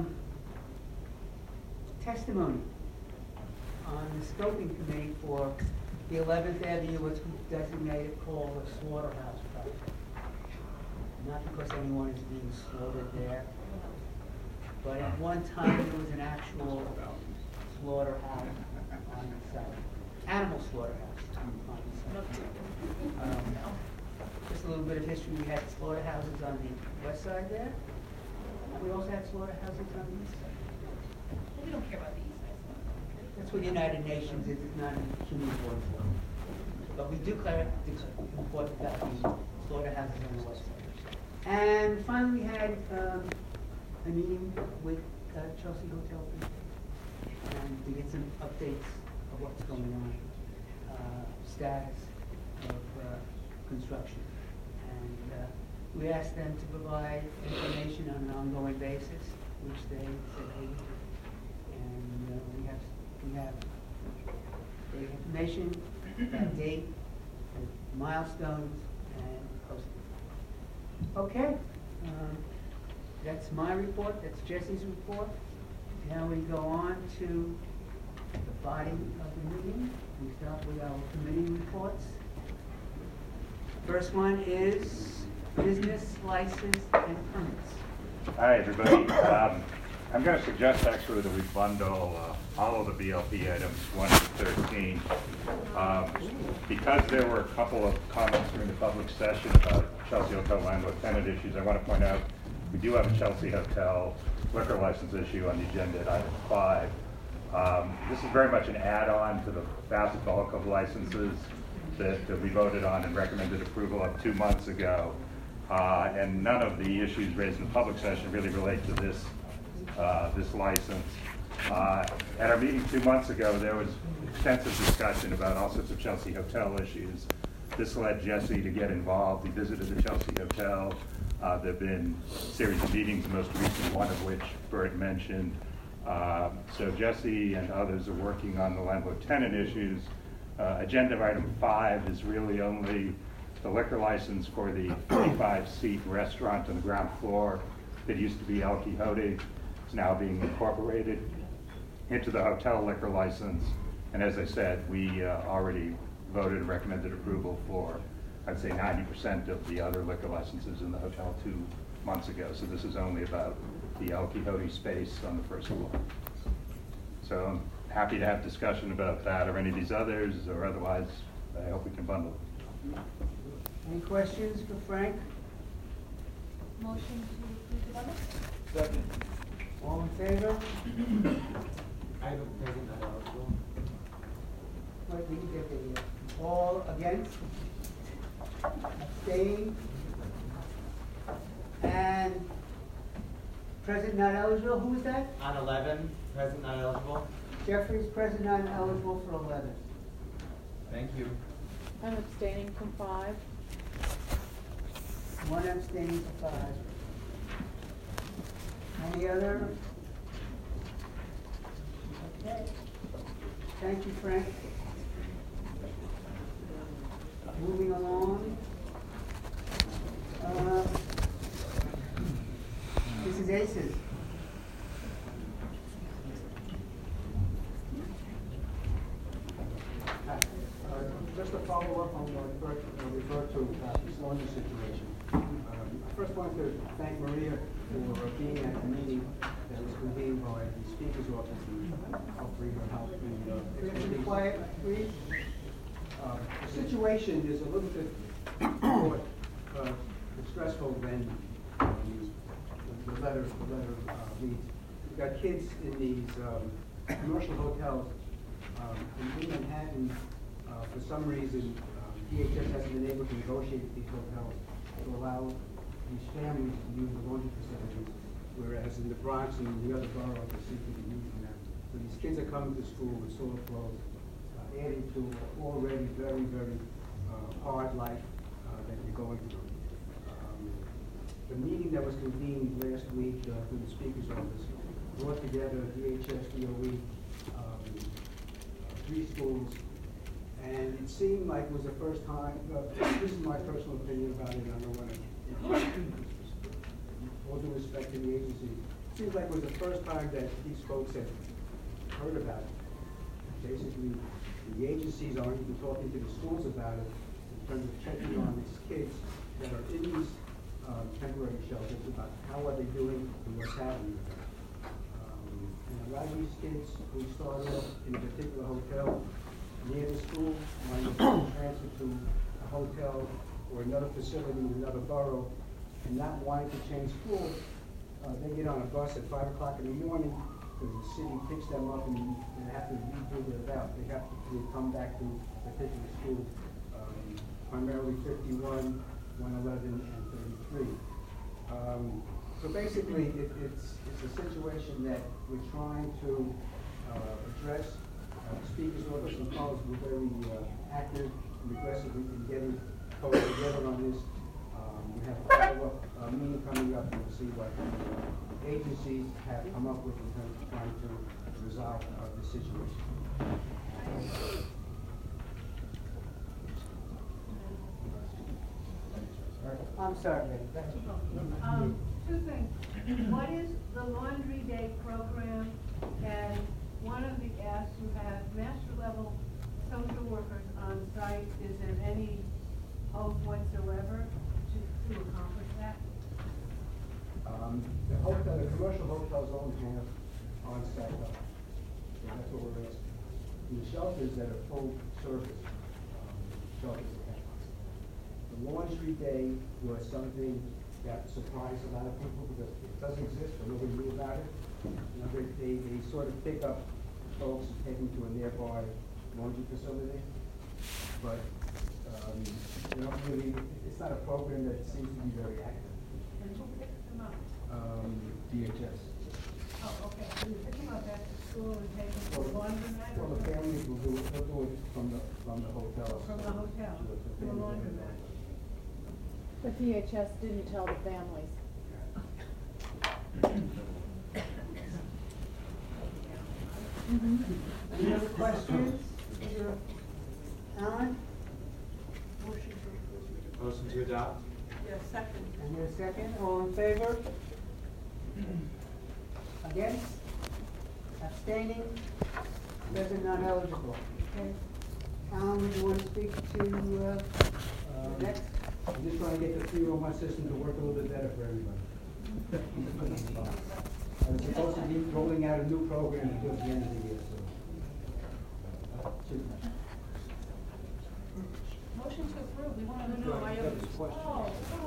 testimony on the scoping committee for the 11th Avenue, what's designated called a slaughterhouse project. Not because anyone is being slaughtered there, but at one time there was an actual slaughterhouse on the site. Animal slaughterhouse on the site. Just a little bit of history, we had slaughterhouses on the west side there. We also had slaughterhouses on the east side. We don't care about the east side. That's what the United Nations is, it's not a human board for. But we do report about the slaughterhouses on the west side. And finally, we had a meeting with Chelsea Hotel people and to get some updates of what's going on, status of construction. And we asked them to provide information on an ongoing basis, which they said they would. And we have the information, that date, the milestones, and posting. Okay, that's my report. That's Jesse's report. Now we go on to the body of the meeting. We start with our committee reports. First one is business license and permits. Hi, everybody. I'm going to suggest actually that we bundle all of the BLP items 1 to 13. Because there were a couple of comments during the public session about Chelsea Hotel landlord tenant issues, I want to point out we do have a Chelsea Hotel liquor license issue on the agenda at item 5. This is very much an add-on to the vast bulk of licenses that we voted on and recommended approval of 2 months ago. And none of the issues raised in the public session really relate to this license. At our meeting 2 months ago, there was extensive discussion about all sorts of Chelsea Hotel issues. This led Jesse to get involved. He visited the Chelsea Hotel. There have been a series of meetings, the most recent one of which Bert mentioned. So Jesse and others are working on the landlord-tenant issues. Agenda item 5 is really only the liquor license for the 45-seat restaurant on the ground floor that used to be El Quijote. It's now being incorporated into the hotel liquor license. And as I said, we already voted and recommended approval for, I'd say, 90% of the other liquor licenses in the hotel 2 months ago. So this is only about the El Quijote space on the first floor. So I'm happy to have discussion about that or any of these others, or otherwise I hope we can bundle. Any questions for Frank? Motion to approve the bundle? Second. All in favor? I don't present that article. Wait, we can get the, all against? Abstain? And present not eligible, who is that? On 11, present not eligible. Jeffrey's present not eligible for 11. Thank you. I'm abstaining from 5. One abstaining for 5. Any other? Okay. Thank you, Frank. Moving along. Mrs. Aces. Just to follow up on what referred to this laundry situation. I first wanted to thank Maria for being at the meeting that was convened by the Speaker's office and hopefully her help in Be quiet, please. The situation is a little bit more stressful than the letter reads. We've got kids in these commercial hotels in Manhattan. For some reason, DHS hasn't been able to negotiate with these hotels to allow these families to use the laundry facilities, whereas in the Bronx and the other boroughs, they seem to be using them. So these kids are coming to school with sore clothes, adding to already very, very hard life that you're going through. The meeting that was convened last week through the Speaker's office brought together DHS, DOE, 3 schools, and it seemed like it was the first time, this is my personal opinion about it, I don't want to, all due respect to the agency, it seems like it was the first time that these folks had heard about it. Basically, the agencies aren't even talking to the schools about it in terms of checking on these kids that are in these temporary shelters about how are they doing and what's happening with them. And a lot of these kids who started off in a particular hotel near the school might be transferred to a hotel or another facility in another borough and not wanting to change schools. They get on a bus at 5 o'clock in the morning because the city picks them up and they have to redo their route. They have to come back to a particular school, primarily 51, 111, and 33. So basically, it's a situation that we're trying to address. The Speaker's office and college were very active and aggressive in getting folks together on this. We have a follow-up meeting coming up, and we'll see what agencies have come up with in terms of trying to resolve the situation. I'm sorry, Betty. 2 things. What is the Laundry Day program? And one of the asks who have master level social workers on site, is there any hope whatsoever to accomplish that? The commercial hotels only have on-site help. So that's what we're asking. And the shelters that are full service, shelters that have. The laundry day was something that surprised a lot of people because it doesn't exist, but nobody knew about it. You know, they sort of pick up folks and take them to a nearby laundry facility. But, you know, really, it's not a program that seems to be very active. And who picks them up? DHS. Oh, okay, so you pick them up after school and take them to a laundromat? Well, the families will do it, they'll do it from the hotel. From the hotel, to a laundromat. But DHS didn't tell the families. Any other questions? Alan? Motion to adopt? Yes, second. And your second, all in favor? Against? Abstaining? Present not eligible. Okay. Alan, would you want to speak to the next? I'm just trying to get the 301 system to work a little bit better for everybody. I'm supposed to be rolling out a new program until the end of the year, so. Motion to approve, we want to No, I have, Oh,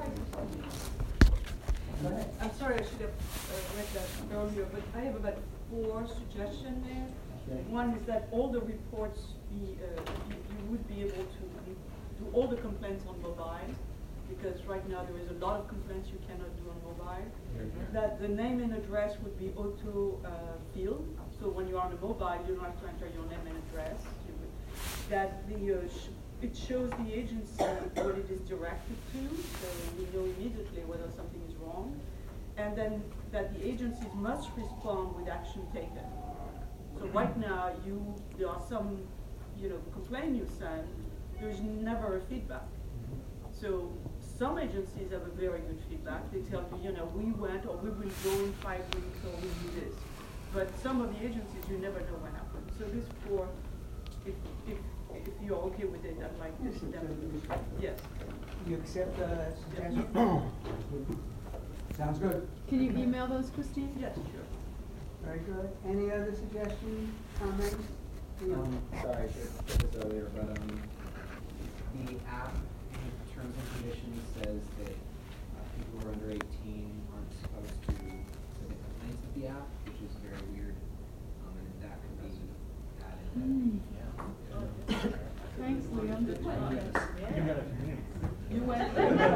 go ahead. I'm sorry, I should have read that earlier, but I have about 4 suggestions there. Okay. One is that all the reports be, you would be able to do all the complaints on mobile, because right now there is a lot of complaints you cannot do on mobile. That the name and address would be auto-filled, so when you are on a mobile, you don't have to enter your name and address. That the it shows the agency what it is directed to, so we know immediately whether something is wrong, and then that the agencies must respond with action taken. So right now, there are some, complaint you send, there's never a feedback. So some agencies have a very good feedback. They tell you, we went, or we will go in 5 weeks, or we do this. But some of the agencies, you never know what happened. So this for, if you're okay with it, I'd like this. Yes. You accept the suggestion? Sounds good. Can you email those, Christine? Yes, sure. Very good. Any other suggestions, comments? Sorry, I should have put this earlier, but the app terms and conditions says that people who are under 18 aren't supposed to submit complaints with the app, which is very weird, and that could be added. Thanks, Liam. You went.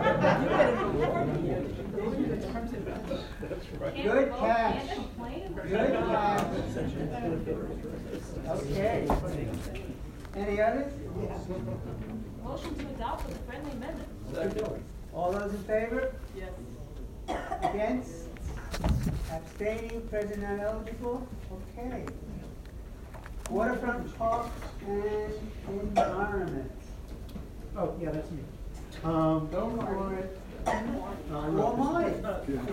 Good catch. Good catch. Okay. Any others? Motion to adopt with a friendly amendment. All those in favor? Yes. Against? Abstaining, present not eligible? Okay. Waterfront Parks and Environment. Oh, yeah, that's me. Don't worry. Well, mine.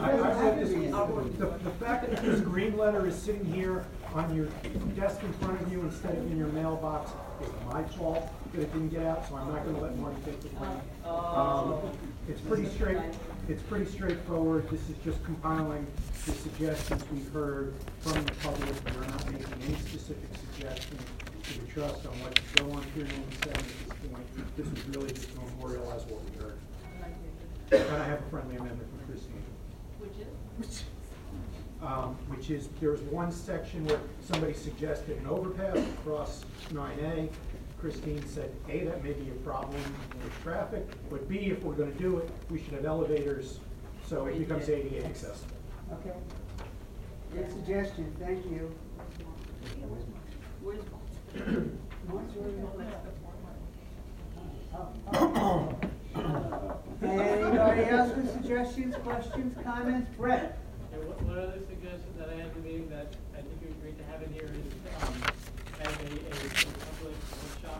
The fact that this green letter is sitting here on your desk in front of you instead of in your mailbox is my fault that it didn't get out, so I'm not gonna let Marty take the blame. It's pretty straightforward. This is just compiling the suggestions we've heard from the public. We're not making any specific suggestions to the trust on what to go on Pier 97 at this point. This was really just to memorialize what we heard. And I have a friendly amendment from Christine. Which is, there's one section where somebody suggested an overpass across 9A. Christine said, A, that may be a problem with traffic, but B, if we're going to do it, we should have elevators so it becomes ADA accessible. Okay. Good suggestion, thank you. Anybody else with suggestions, questions, comments? Brett? One other suggestion that I had in the meeting that I think it would be great to have in here is having a public workshop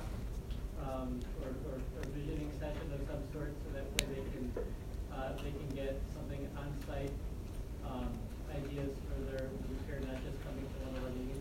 or visioning session of some sort, so that way they can get something on site, ideas for their repair, not just coming to one of our meetings.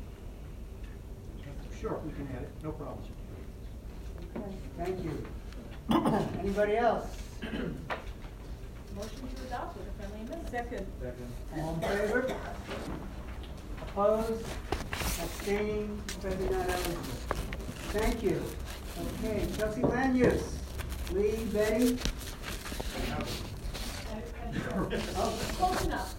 Sure, we can add it, no problem. Okay, thank you. Anybody else? Motion to adopt with a friendly amendment. Second. All in favor? Opposed? Abstaining? Present not eligible. Thank you. Okay, Chelsea land use. Lee, Betty? Close enough.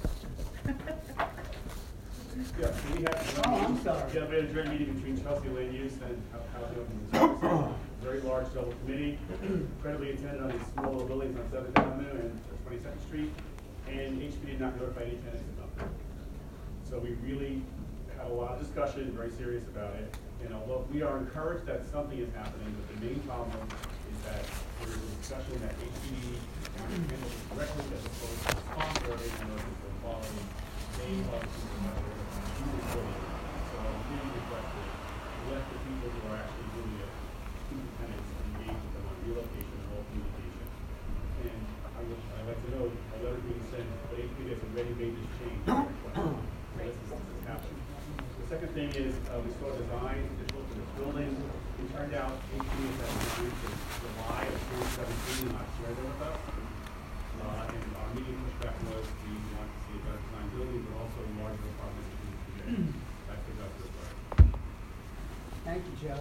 Yeah, so we have. Oh, I'm sorry. Yeah, we had a joint meeting between Chelsea Land Use and Housing Open Services. Very large double committee, incredibly attended on these small little buildings on 7th Avenue and 22nd Street. And HPD did not notify any tenants to come. So we really had a lot of discussion, very serious about it. And although we are encouraged that something is happening, but the main problem is that there is a discussion that HPD handles directly as opposed to sponsor and looking for quality. They obviously do not work on the building. So we requested let the people who are actually doing it, student tenants, engage with them on relocation and all communication. And I'd like to know, a letter being sent, but HPD has already made this change. So this is happening. The second thing is we saw design, visual for this building. It turned out HPD has had design since July of 2017 and not shared them with us. And our meeting pushback was we want to see a better design building, but also larger apartments in the community. That's the best of it. Thank you, Joe.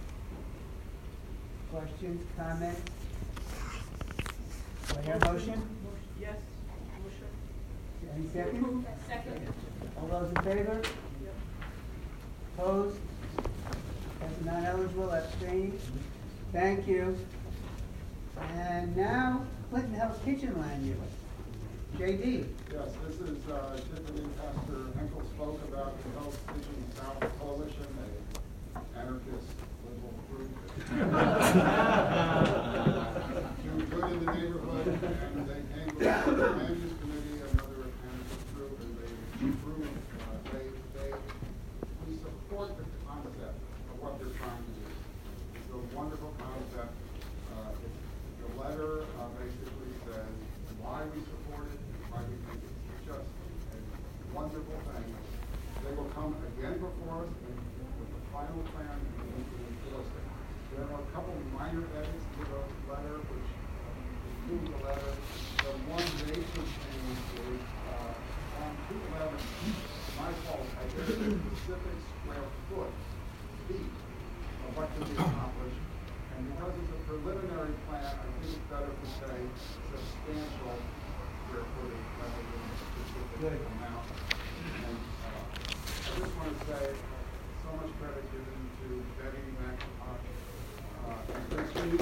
Questions, comments? Do I hear a motion? Yes, motion. Any second? Second. All those in favor? Opposed? That's not eligible, abstaining. Thank you. And now, Clinton House Kitchen land use. JD. Yes, this is Tiffany Pastor Henkel spoke about the Hell's Kitchen South Coalition, an anarchist liberal group. Do good in the neighborhood, and they came with the land use committee, another anarchist group, and we support the concept of what they're trying to do. It's a wonderful concept. The letter basically says why we support it, why we think it's just a wonderful thing. They will come again before us with the final plan and we need to enforce it. There are a couple minor edits to the letter which improve the letter. The one major change is on 211, my fault, I gave a specific square feet of what can be accomplished. And because it's a preliminary plan, I think it's better to say substantial square footage rather than a specific amount. And I just want to say so much credit given to Betty McIntosh and Christine.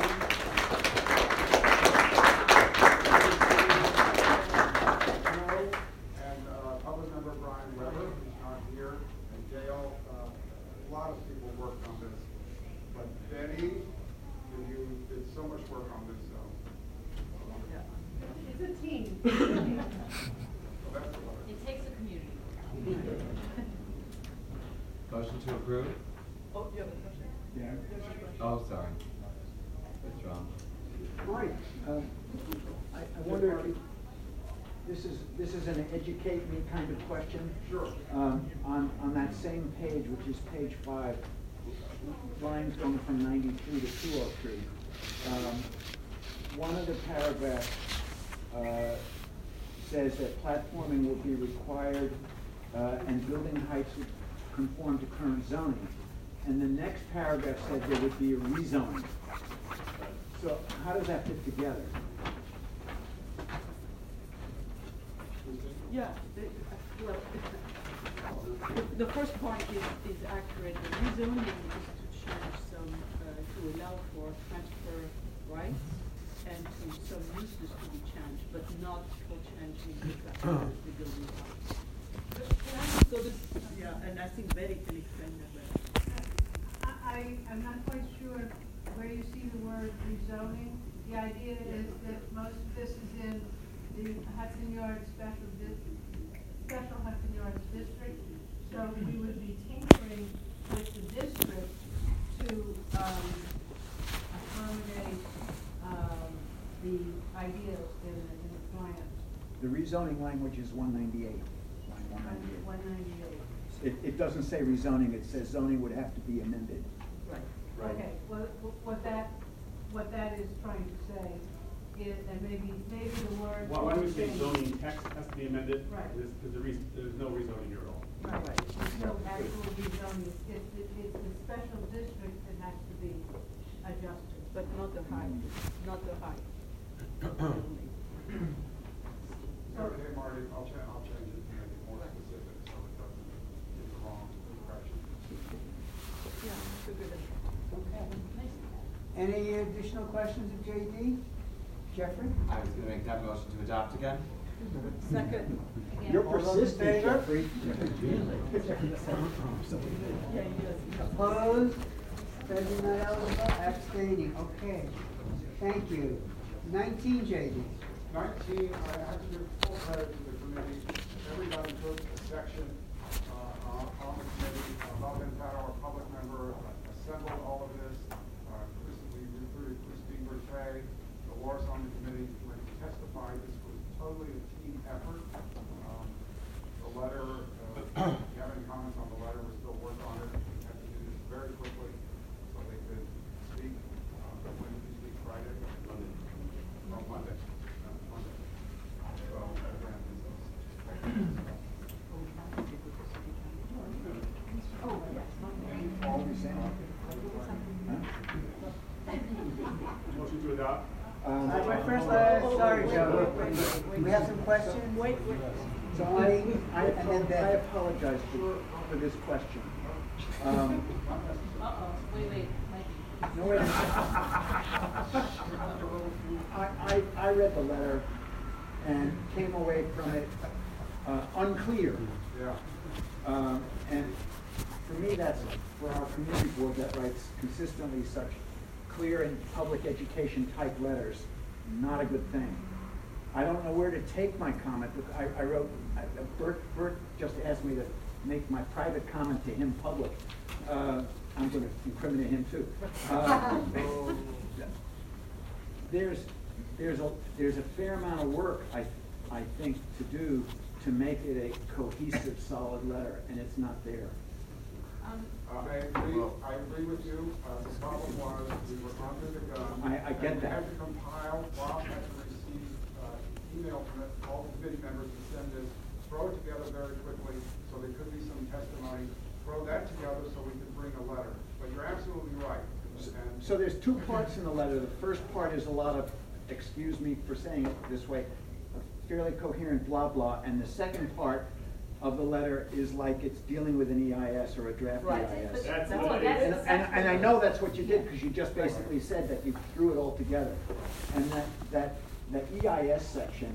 And public member Brian Weber, who's not here, and Dale. A lot of people worked on this, but Betty, you did so much work on this, so. It's a team. It takes a community. Motion to approve? Oh, you have a question? Yeah. Oh, sorry. Withdrawn. Mike, I wonder if this is an educate me kind of question. Sure. On that same page, which is page 5, lines going from 92 to 203. One of the paragraphs says that platforming will be required and building heights would conform to current zoning. And the next paragraph said there would be a rezoning. So how does that fit together? Yeah, well, the first part is accurate. The rezoning is to change some, to allow for transfer rights and to some uses to be changed, but not for changing the building height. So this, yeah, and I think Betty can explain that better. I'm not quite sure where you see the word rezoning. The idea is that most of this is in the Hudson Yards special Hudson Yards district. So we would be tinkering with the district to accommodate the ideas in the plan. The rezoning language is 198, line 198. It doesn't say rezoning, it says zoning would have to be amended. Right. Okay, well, what that is trying to say and maybe the word. Why don't we say zoning text has to be amended? Right. There's no rezoning here at all. Right, there's no actual rezoning, it's the special district that has to be adjusted. But not the height, not the height. Hey, Marty, I'll change it to make it more specific so it doesn't give the wrong impression. Yeah, that's a good idea. Okay. Any additional questions of JD? Jeffrey? I was gonna make that motion to adopt again. Second. You're All those in persistent, favor? Jeffrey. Opposed? Present not eligible, abstaining, okay. Thank you. 19, JD. 19, I have to give full credit to the committee. Everybody took a section on the committee. Bob and Pat, our public member, assembled all of this. We recruited Christine Berthay, Dolores on the committee, who testified. This was totally a team effort. The letter, if you have any comments on the letter, we're still working on it. We have to do this very quickly so they could speak. When did you speak? Friday? Monday. On Monday. So, again, Motion to adopt? Wait, first, sorry, Joe. We have some questions? Wait. Somebody, I and then Ben. apologize for this question. Wait. No, wait. I read the letter and came away from it unclear. Yeah. And for me, that's, for our community board that writes consistently such clear and public education type letters, not a good thing. I don't know where to take my comment. I wrote, Bert just asked me to make my private comment to him public. I'm going to incriminate him too. There's a fair amount of work, I think, to do to make it a cohesive, solid letter, and it's not there. I agree with you. The problem was we were under the gun. I get and that. We had to compile, Bob had to receive email from all the committee members to send this, throw it together very quickly so there could be some testimony, throw that together so we could bring a letter. But you're absolutely right. And So there's two parts in the letter. The first part is a lot of, excuse me for saying it this way, a fairly coherent blah blah, and the second part of the letter is like it's dealing with an EIS or a draft EIS. And I know that's what you did, because you just basically said that you threw it all together. And that EIS section,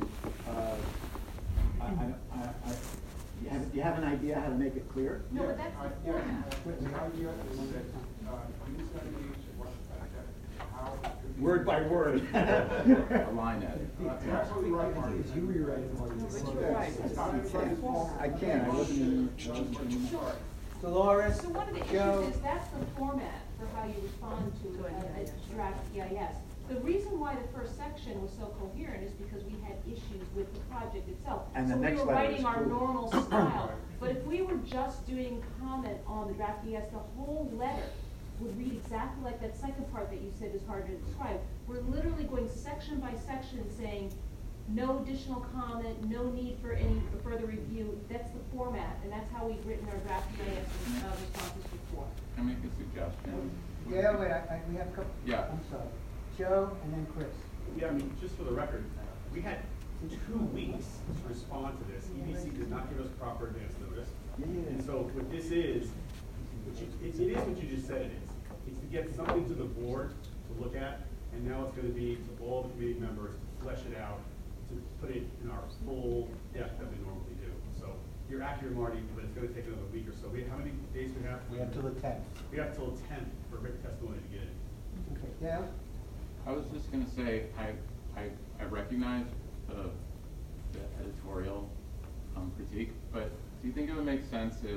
you have an idea how to make it clear? No, but that's the format. The idea is that you send me how it could be. Word by word. Align it. You're absolutely right, Marty. You rewrite But you're right. It's not in front of you. I can't, I wasn't in. Sure. Dolores, So one of the Joe. issues is that's the format for how you respond to a draft EIS. The reason why the first section was so coherent is because we had issues with the project itself. And the so next we were letter writing is our cool. normal style. But if we were just doing comment on the draft EIS, the whole letter would read exactly like that second part that you said is hard to describe. We're literally going section by section saying, no additional comment, no need for any further review. That's the format, and that's how we've written our draft EIS responses before. Can I make a suggestion? Yeah, wait, we have a couple. Yeah. I'm sorry. Joe and then Chris. Yeah, I mean, just for the record, we had 2 weeks to respond to this. EDC did not give us proper advance notice. And so what this is, it is what you just said it is. It's to get something to the board to look at, and now it's going to be to all the committee members to flesh it out, to put it in our full depth that we normally do. So you're accurate, Marty, but it's going to take another week or so. How many days do we have? We have till the 10th. We have till the 10th for written testimony to get it. Okay, yeah. I was just gonna say, I recognize the editorial critique, but do you think it would make sense if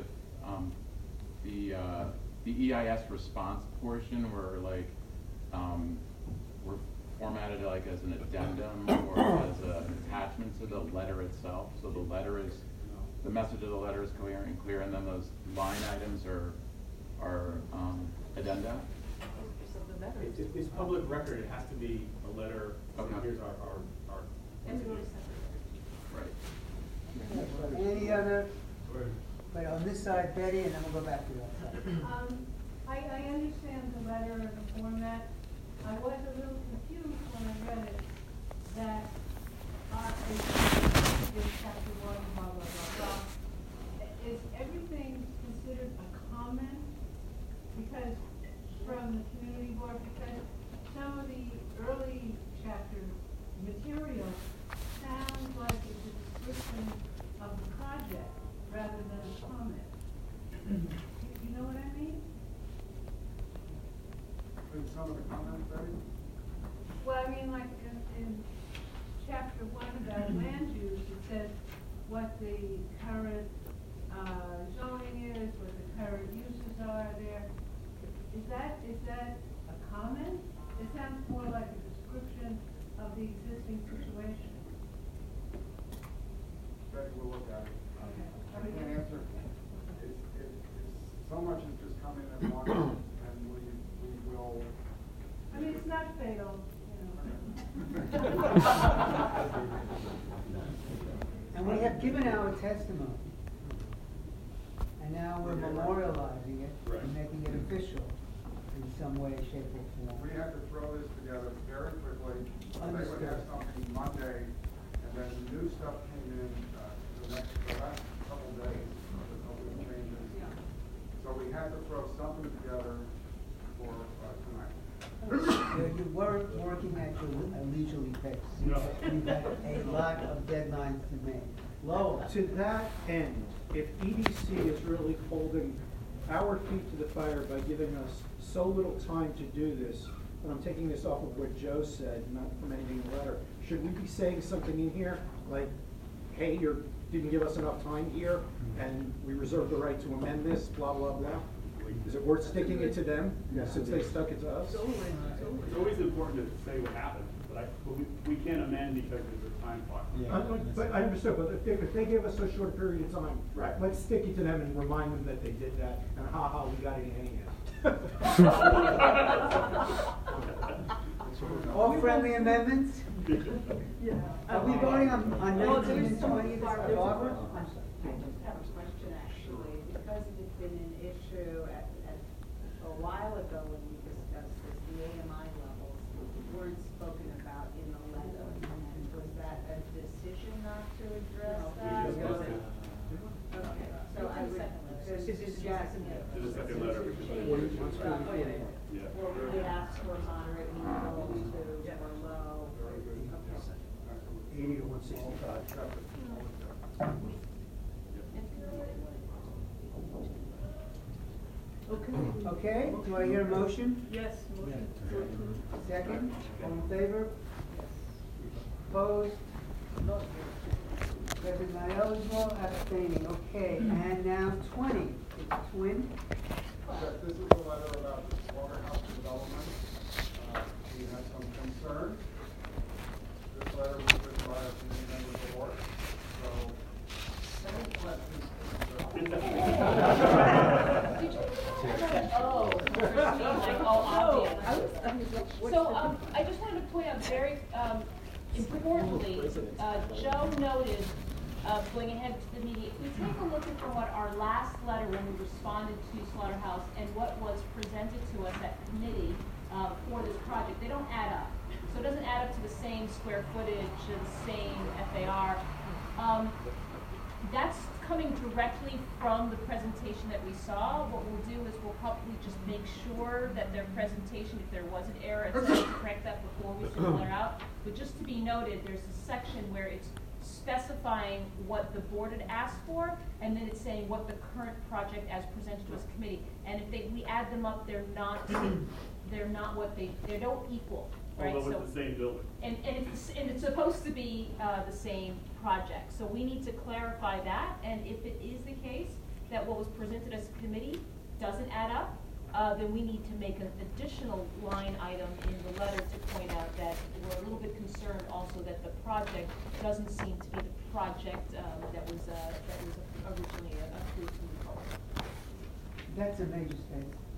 the EIS response portion were like were formatted like as an addendum or as an attachment to the letter itself? So the letter is, the message of the letter is coherent and clear, and then those line items are addenda? It's public record, it has to be a letter, saying, Okay. here's our. Right. Any other, wait, on this side, Betty, and then we'll go back to that side. I understand the letter and the format. I was a little confused when I read it, that is chapter 1, blah, blah, blah, blah. Is everything considered a comment? Because from the community board, because some of the early chapter material sounds like it's a description of the project rather than a comment. You know what I mean? In some of the comments, Betty? Well, I mean, like in chapter 1 about land use, it says what the current zoning is, what the current uses are there. Is that a comment? It sounds more like a description of the existing situation. Betty, we'll look at it. Okay. I can't answer. It's so much has just come in at once, and we will. I mean, it's not fatal, And we have given our testimony. And now we're memorializing it and making it official in some way, shape, or form. We had to throw this together very quickly. They would have something Monday, and then new stuff came in the last couple days, a couple of changes. So we had to throw something together for tonight. You weren't working at your leisurely pace. No. You've had a lot of deadlines to make. Lowell. To that end, if EDC is really holding our feet to the fire by giving us so little time to do this, and I'm taking this off of what Joe said, not from anything in the letter, should we be saying something in here like, hey, you didn't give us enough time here, and we reserve the right to amend this, blah, blah, blah? Is it worth sticking it to them, since they stuck it to us? It's always important to say what happened, but we can't amend because there's a time clock. But I understood, but if they gave us a short period of time, Right. let's stick it to them and remind them that they did that, and ha, we got it in All friendly amendments? Yeah. Are we voting on 19 and 20, Barbara? I just have a question actually, because it had been an issue at a while ago when we discussed this, the AMI levels weren't spoken about in the letter. And was that a decision not to address that? Okay, so I would suggest. To the second letter. Yeah. Or we would ask for moderate levels to or low. Okay. 80 to 165. Okay, do I hear a motion? Yes, motion to approve. Second, all in favor? Opposed? Present not eligible, abstaining, okay, and now 20, it's Twin. Yes, this is a letter about the slaughterhouse development. We had some concern. This letter was written by a committee member of the board, so any questions? So, I just wanted to point out very, importantly, Joe noted, going ahead to the meeting, if we take a look at from what our last letter when we responded to Slaughterhouse and what was presented to us at committee, for this project, they don't add up. So it doesn't add up to the same square footage and the same FAR. That's coming directly from the presentation that we saw. What we'll do is we'll probably just make sure that their presentation, if there was an error, it's to correct that before we send the letter out. But just to be noted, there's a section where it's specifying what the board had asked for, and then it's saying what the current project as presented to us committee. And if we add them up, they're not what they don't equal. Right? Although it's the same building. And it's supposed to be the same project. So we need to clarify that. And if it is the case that what was presented as a committee doesn't add up, then we need to make an additional line item in the letter to point out that we're a little bit concerned also that the project doesn't seem to be the project that was originally approved to move forward. That's a major space.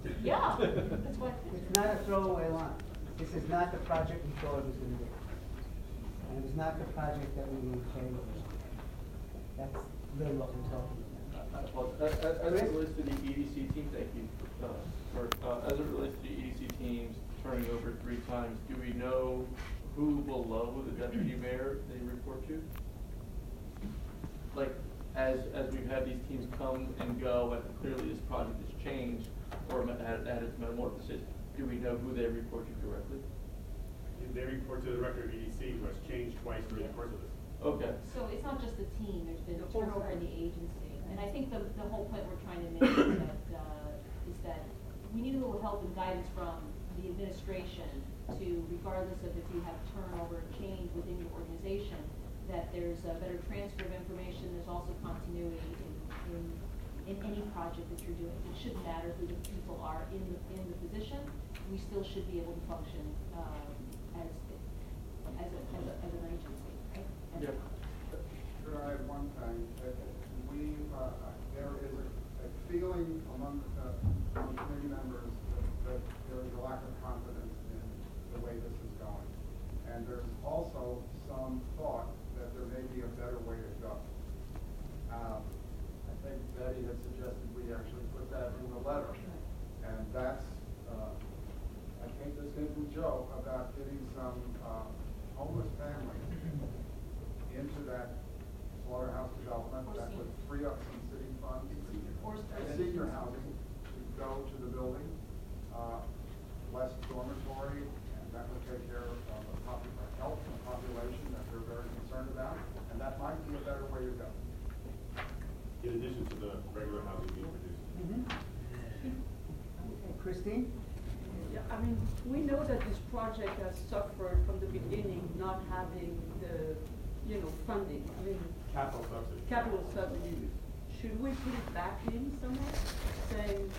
Yeah, that's what. It's not a throwaway line. This is not the project we thought it was gonna be. And it's not the project that we would pay for. That's really what we're talking about. Well, as it relates to the EDC team, thank you. As it relates to the EDC teams turning over 3 times, do we know who below the deputy mayor they report to? Like, as we've had these teams come and go, and clearly this project has changed or at its metamorphosis, do we know who they report to directly? They report to the director of EDC, who has changed twice during the course of this. Okay. So it's not just the team, there's been turnover in the agency. And I think the whole point we're trying to make is that we need a little help and guidance from the administration to, regardless of if you have turnover and change within your organization, that there's a better transfer of information, there's also continuity in any project that you're doing. It shouldn't matter who the people are in the position, we still should be able to function as an agency, right? Yeah. Could I add one thing? There is a feeling among committee members that there is a lack of confidence in the way this is going. And there's also some thought that there may be a better way to go. I think Betty had suggested we actually put that in the letter. And that's, I came this in from Joe about getting some homeless families into that slaughterhouse development that would free up some city funds. Senior housing to go to the building, less dormitory, and that would take care of the health of the population that they're very concerned about, and that might be a better way to go. In addition to the regular housing being produced. Christine? Yeah, I mean, we know that this project has suffered from the beginning, not having the, funding. I mean, Capital subsidy. Capital subsidy. Should we put it back in somewhere, saying,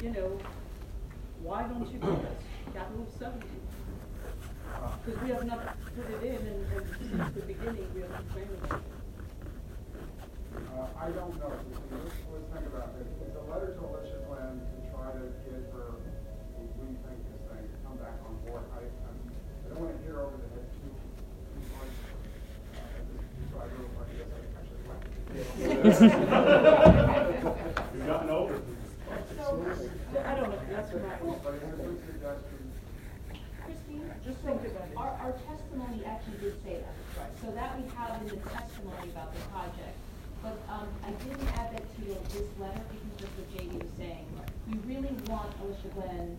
why don't you give us capital subsidy? Because we have not put it in, and since the beginning we have complained about it. I don't know. Let's think about it. It's a letter to Alicia Glenn to try to get her, we think this thing, to come back on board. I don't want to hear over the head too much. So I really want to get that actually went. You've gotten older. I don't know. That's my. But it has good suggestions. Christine, just think about it. Our testimony actually did say that. Right. So that we have in the testimony about the project. But I didn't add that to this letter because that's what JD was saying. We really want Alicia Glenn,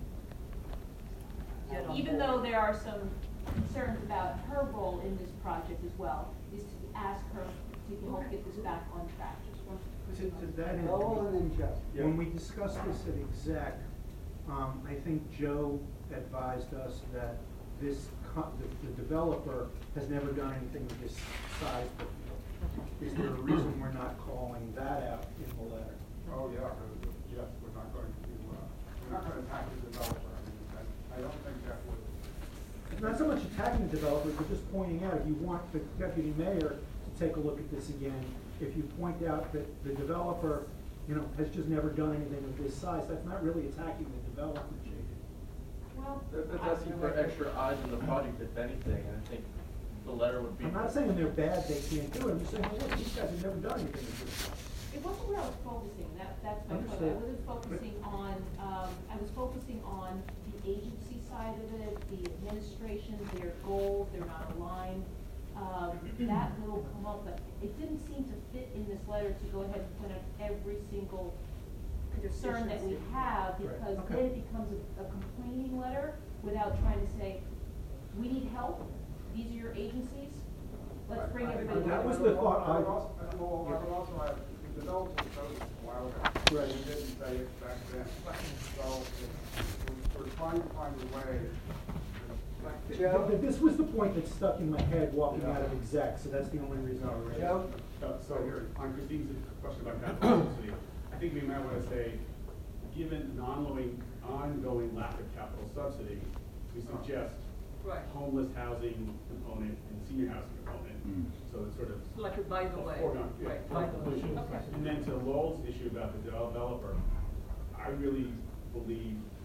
even though there are some concerns about her role in this project as well, is to ask her to help get this back on track. To that end, Roll and then Joe. when we discussed this at exec, I think Joe advised us that the developer has never done anything of this size before. Is there a reason we're not calling that out in the letter? Oh, yeah, yes, we're not going to attack the developer. I don't think that would. It's not so much attacking the developer, but just pointing out, if you want the deputy mayor to take a look at this again, if you point out that the developer, has just never done anything of this size, that's not really attacking the developer, JD. Well, That's asking for extra eyes on the project, if anything, and I think the letter would be. I'm not saying they're bad, they can't do it, I'm just saying, well, look, these guys have never done anything with this. it wasn't where I was focusing. That's my point. I Understood. wasn't focusing on. I was focusing on the agency side of it, the administration, their goals. They're not aligned. That will come up, but it didn't seem to fit in this letter to go ahead and point out every single concern that we have, because then it becomes a complaining letter without trying to say, we need help. These are your agencies. Let's bring everybody. That was the thought. I would also add, the developers proposed a while ago. Right. We didn't say it back then. So we're trying to find a way. Joe? This was the point that stuck in my head walking out of exec, so that's the only reason I raised it. Joe? So here, on Christine's question about capital subsidy, I think we might want to say, given an ongoing lack of capital subsidy, we suggest homeless housing component and senior housing component. So it's sort of like a by the way. Conclusion. And then to Lowell's issue about the developer, I really believe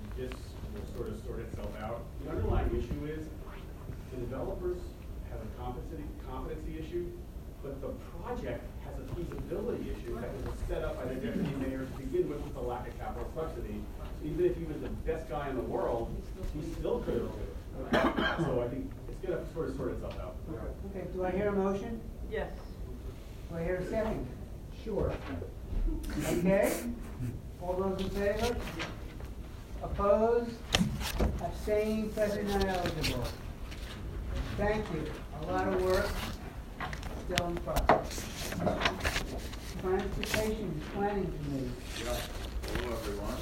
this will sort of sort itself out. The underlying issue is the developers have a competency issue, but the project has a feasibility issue that was set up by the deputy mayor to begin with the lack of capital subsidy. Even if he was the best guy in the world, he still couldn't do it. So I think it's going to sort of sort itself out. Okay, do I hear a motion? Yes. Do I hear a second? Sure. Okay. All those in favor? Opposed? Abstained? Present not eligible. Thank you. A lot of work still in progress. Transportation Planning Committee. Hello, everyone.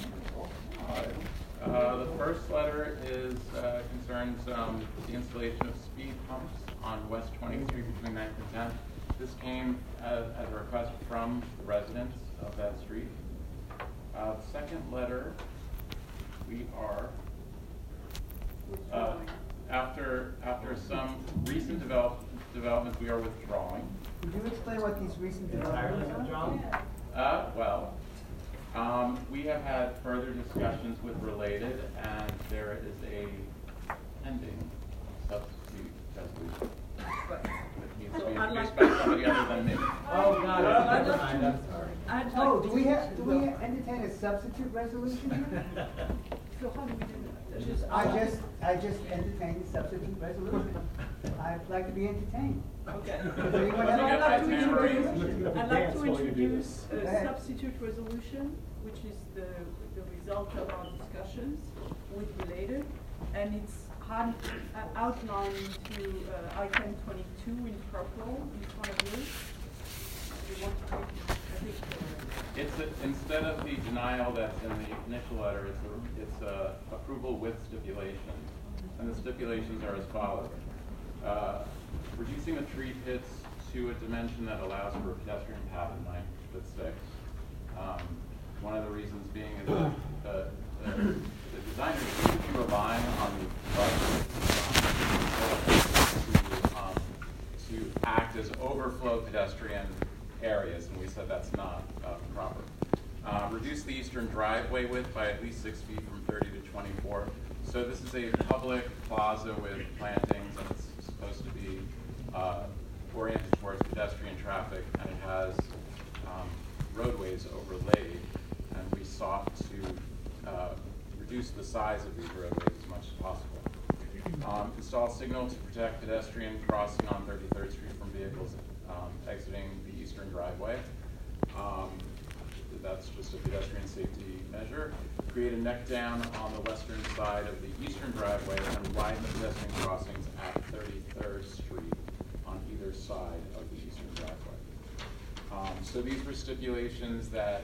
The first letter is concerns the installation of speed pumps on West 20th Street between 9th and 10th. This came as a request from the residents of that street. The second letter, we are after some recent developments, we are withdrawing. Could you explain what these recent developments are? We have had further discussions with Related, and there is a pending substitute resolution that needs to be introduced by somebody other than me. Oh, God. I'm sorry. Do we entertain a substitute resolution here? So how do we do that? I just entertained a substitute resolution. I'd like to be entertained. Okay. Does anyone have I'd like a to introduce a substitute resolution, which is the result of our discussions with Related, and it's outlined to item 22 in purple in front of you. You want to read? I think Instead of the denial that's in the initial letter, it's approval with stipulations, and the stipulations are as follows. Reducing the tree pits to a dimension that allows for a pedestrian path in 9'6". One of the reasons being is that the designers seem to be relying on the to act as overflow pedestrian areas, and we said that's not proper. Reduce the eastern driveway width by at least 6 feet from 30 to 24. So this is a public plaza with plantings, and it's supposed to be oriented towards pedestrian traffic, and it has roadways overlaid, and we sought to reduce the size of these roadways as much as possible. Install signal to protect pedestrian crossing on 33rd Street from vehicles exiting the eastern driveway. That's just a pedestrian safety measure. Create a neck down on the western side of the eastern driveway and widen the pedestrian crossings at 33rd Street on either side of the eastern driveway. So these were stipulations that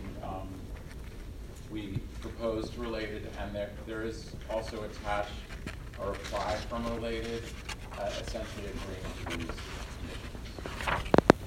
we proposed Related, and there is also attached a reply from Related, essentially agreeing to these conditions.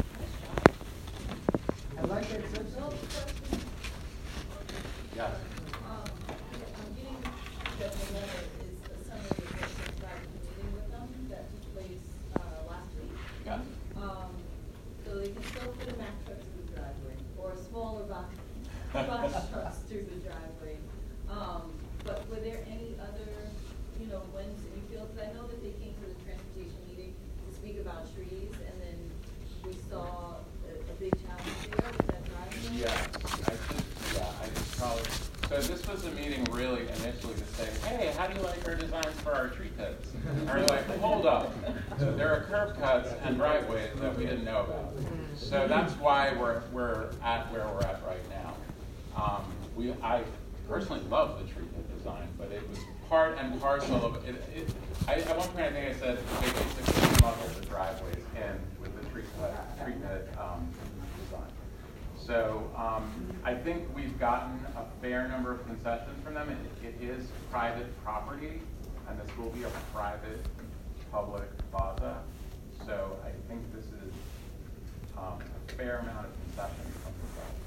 I like that substitute. Yes. I'm getting that the letter is a summary of what transpired in the meeting with them that took place last week. Yes. So they can still put a Mack truck through the driveway, or a smaller box trucks through the driveway. But were there any other, wins that you feel? Because I know that they came to the transportation meeting to speak about trees, and then we saw a big challenge there with that driveway. I just probably. So this was a meeting really initially to say, hey, how do you like our designs for our tree pits? And we're like, hold up. There are curb cuts and driveways that we didn't know about. So that's why we're at where we're at right now. I personally love the tree pit design, but it was part and parcel of it. At one point, I think I said they basically smuggled the driveways in with the tree pit design. So I think we've gotten a fair number of concessions from them. It is private property, and this will be a private public plaza. So I think this is a fair amount of concessions from the side.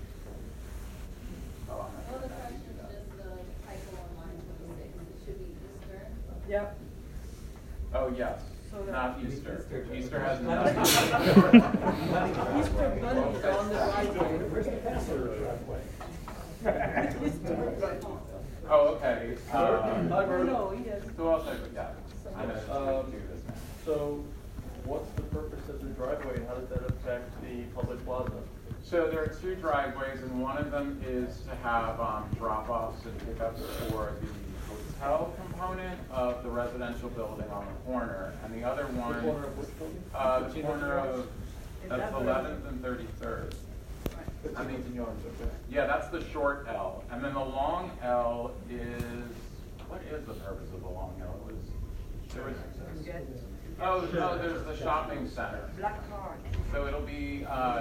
Well, the question is the typo on line 26. It should be Eastern. Yep. Oh, yes. So not Easter. Easter has nothing. Easter bunny is on the right. Oh, okay. right? No, yes. So I'll say, yeah, I'm gonna do this now. So what's the purpose of the driveway and how does that affect the public plaza? So there are two driveways, and one of them is to have drop-offs and pickups for the hotel component of the residential building on the corner, and the other one, The corner of which building? the corner of, that's 11th and 33rd. I mean, okay. yeah, that's the short L, and then the long L is, what is the purpose of the long L? There was, oh, no, there's the shopping center. Black card. So it'll be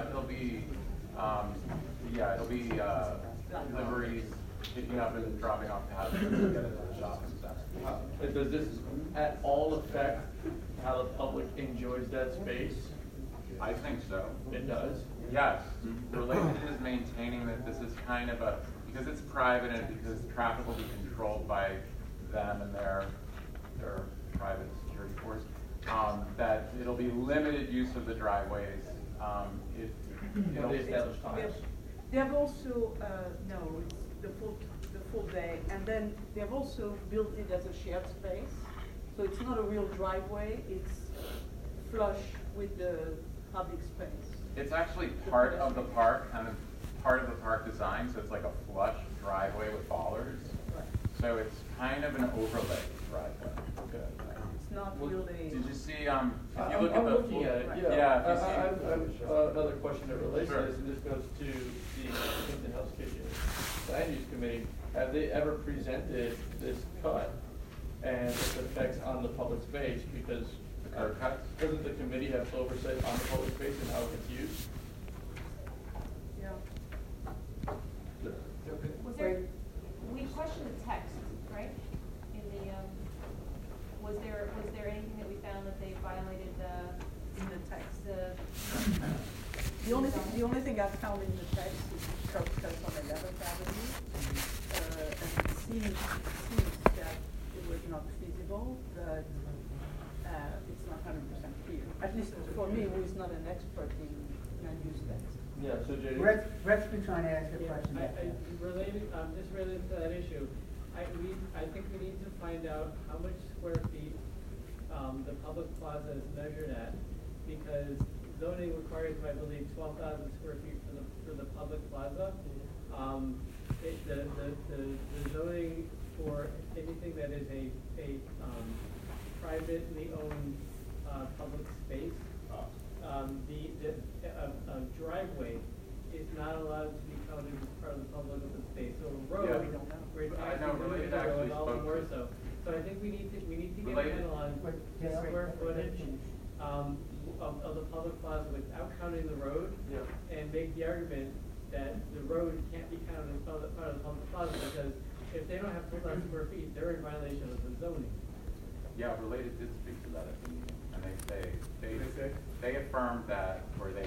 deliveries, picking up and dropping off the house to get into the shopping center. Does this at all affect how the public enjoys that space? I think so. It does? Yes. Related is maintaining that this is kind of a, because it's private and because traffic will be controlled by them and their private security force, that it'll be limited use of the driveways. It'll establish times. They have also, no, it's the full day, and then they have also built it as a shared space. So it's not a real driveway, it's flush with the public space. It's actually part of the park, kind of part of the park design, so it's like a flush driveway with bollards. Right. So it's kind of an overlay driveway. Okay. It's not really. Did you see, if you look at I'm the. looking at it, yeah. Yeah, I if you see. have another question that relates Sure. to this, and this goes to the Kimpton House Kitchen Land Use Committee. Have they ever presented this cut and its effects on the public space? Because curb cuts? Doesn't the committee have oversight on the public space and how it gets used? Yeah. Was there, we questioned the text, right? In the, was there anything that we found that they violated In the text. the The only thing I found in the text is curb cuts on 11th Avenue. And it seems that it was not feasible, but it's not 100% clear. At least for me, who is not an expert in land use text. Yeah, so JD. Rex been trying to ask a question. Just related to that issue, I think we need to find out how much square feet the public plaza is measured at, because zoning requires, I believe, 12,000 square feet for the public plaza. The zoning for anything that is a privately owned public space, a driveway is not allowed to be counted as part of the public open space. So a road, Yeah. we're I know, Related actually actually all spoke more to- so. So I think we need to get a Related. handle on square footage of the public plaza without counting the road, and make the argument that the road can't be counted as part of the public plaza, because if they don't have 12,000 square feet, they're in violation of the zoning. Yeah, Related did speak to that at the meeting, and they affirmed that, or they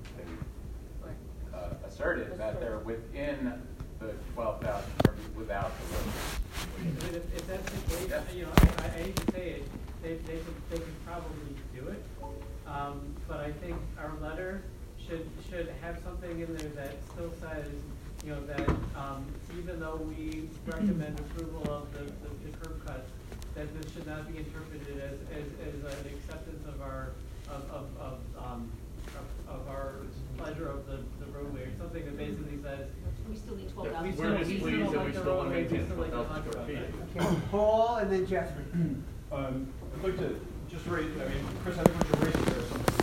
asserted that they're within the 12,000 square feet without the road. But if that's the case, I hate to say it, they could probably do it. But I think our letter should have something in there that still says, that even though we recommend approval of the curb cuts, that this should not be interpreted as an acceptance of our pleasure of the roadway, or something that basically says we still need that 12,000. we We're still displeased don't that like we the still want to roadway, we maintain still like to 12,000 talk square about feet. that. Okay, Paul and then Jeffrey. I'd like to just raise, Chris, I think what you're raising there is something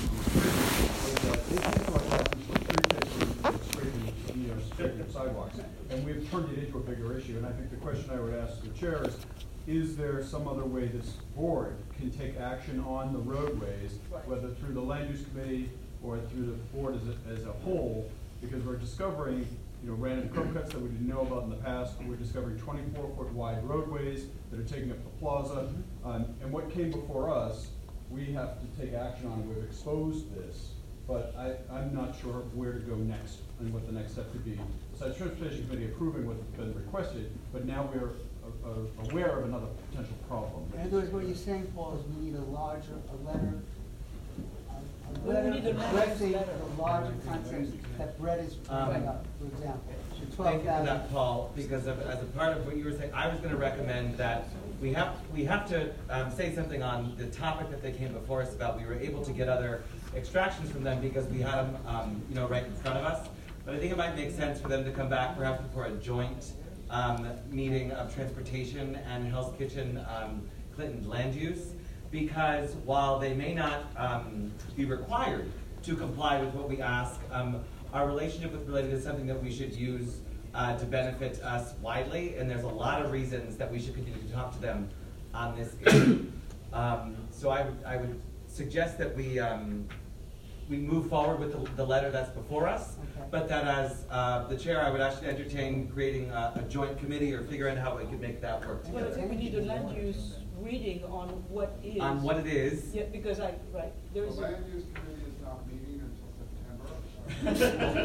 straightening sidewalks, and we've turned it into a bigger issue, and I think the question I would ask the chair is there some other way this board can take action on the roadways, whether through the land use committee or through the board as a whole, because we're discovering random curb cuts that we didn't know about in the past. We're discovering 24-foot wide roadways that are taking up the plaza. And what came before us, we have to take action on. We've exposed this, but I'm not sure where to go next and what the next step could be. Besides Transportation Committee approving what's been requested, but now we're aware of another potential problem. In other words, what you're saying, Paul, is we need a letter, a letter need a land use addressing letter. the larger concepts that Brett is bringing up, for example. the Thank you for 12,000. that, Paul, because as a part of what you were saying, I was going to recommend that we have to say something on the topic that they came before us about. We were able to get other extractions from them because we had them, right in front of us. But I think it might make sense for them to come back perhaps before a joint meeting of transportation and Hell's Kitchen Clinton land use, because while they may not be required to comply with what we ask, our relationship with Related is something that we should use to benefit us widely, and there's a lot of reasons that we should continue to talk to them on this issue. So I would suggest that we move forward with the letter that's before us, but that as the chair, I would actually entertain creating a joint committee or figuring out how we could make that work Well, I together. think we need a land use reading on what is. On what it is. Yeah, because there is. The land use committee is not meeting until September.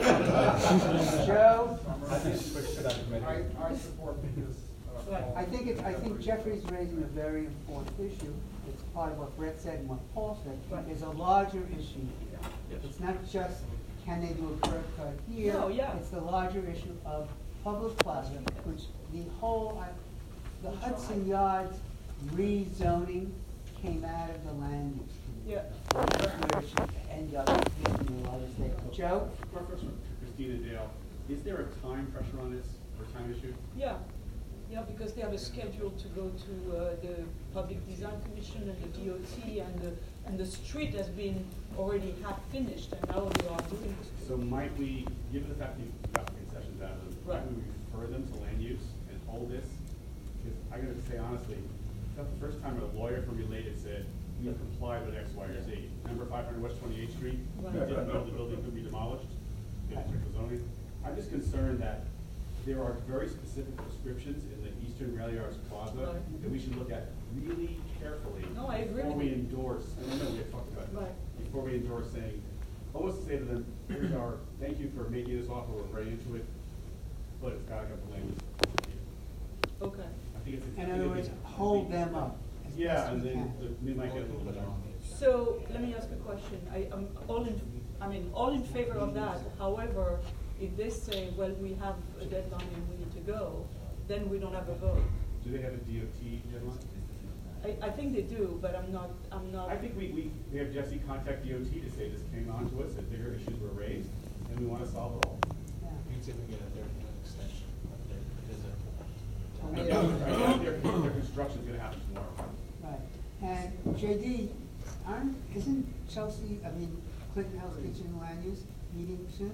Joe? I support this. I think Jeffrey's raising a very important issue. It's part of what Brett said and what Paul said. There's a larger issue here. It's not just can they do a curb cut here. No, yeah. It's the larger issue of public plaza, which the Hudson Yards rezoning came out of the land use committee. Yeah. That's where it should end up getting a lot of stakeholders. Joe? Quick question to Christina Dale. Is there a time pressure on this or time issue? Yeah. Yeah, because they have a schedule to go to the Public Design Commission and the DOT, and the street has been already half finished, and now they are doing it. So might we, given the fact that you've got concessions out of them, might we refer them to land use and hold this? Because I gotta say honestly, it's not the first time a lawyer from Related said, we have complied with X, Y, or Z. Remember 500 West 28th Street? We didn't know the building could be demolished. They didn't check the zoning. I'm just concerned that there are very specific prescriptions in the Eastern Rail Yards Plaza that we should look at really carefully before we endorse. I don't know, we have talked about it. Before we endorse saying, almost to say to them, here's our, thank you for making this offer, we're very into it, but it's gotta go to land use. Okay. I think it's. In other words, hold them up. Yeah, and then we might get a little bit more. So let me ask a question. I'm all in favor of that. However, if they say, well, we have a deadline and we need to go, then we don't have a vote. Do they have a DOT deadline? I think they do, but I'm not. I think we have Jesse contact DOT to say this came on to us, that bigger issues were raised, and we want to solve it all. You see if we get a extension of their visit. I think their construction's gonna happen tomorrow. Right. And JD, isn't Clinton Hell's Kitchen land use meeting soon?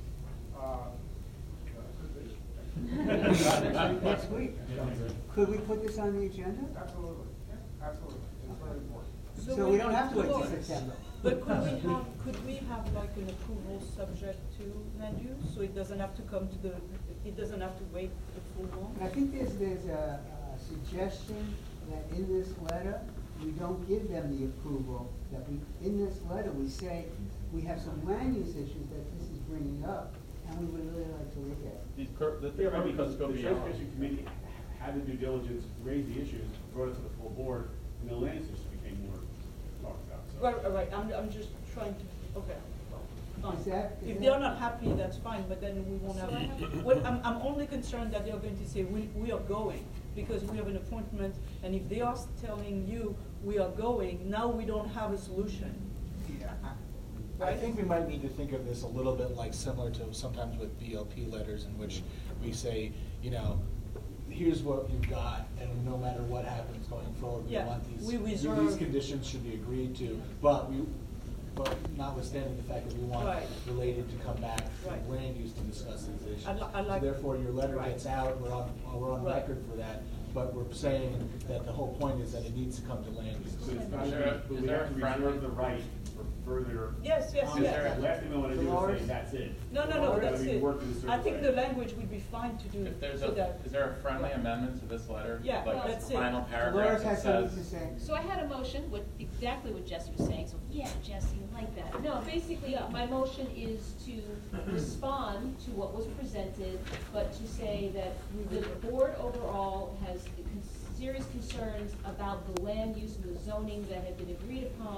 Next week. Could we put this on the agenda? Absolutely. Absolutely. It's very important. So we don't have to wait till September. But could we have like an approval subject to land use, so it doesn't have to it doesn't have to wait the full month? I think there's a suggestion that in this letter, we don't give them the approval, in this letter, we say, we have some land use issues that this is bringing up, and we would really like to look at. The Transportation Committee had the due diligence, raised the issues, brought it to the full board, and the land use issue became more talked about. So. Right. I'm just trying to. Okay. Fine. If Is they're not happy, that's fine. But then we won't have. Well, I'm only concerned that they're going to say we are going because we have an appointment, and if they are telling you we are going, now we don't have a solution. Yeah. I think we might need to think of this a little bit like similar to sometimes with BLP letters in which we say, here's what you've got, and no matter what happens going forward, we want these conditions should be agreed to, but notwithstanding the fact that we want Related to come back from land use to discuss these issues. So therefore, your letter gets out, we're on record for that, but we're saying that the whole point is that it needs to come to land use. So it's not we have to reserve the right for further. Yes. The last thing I want to do is say that's it. No, that's it. I think the way. language would be fine to do. If there's so is there a friendly amendment to this letter? Yeah, like that's the it. final paragraph that says. So I had a motion with exactly what Jesse was saying, so yeah, Jesse, I like that. No, basically, my motion is to respond to what was presented, but to say that the board overall has serious concerns about the land use and the zoning that have been agreed upon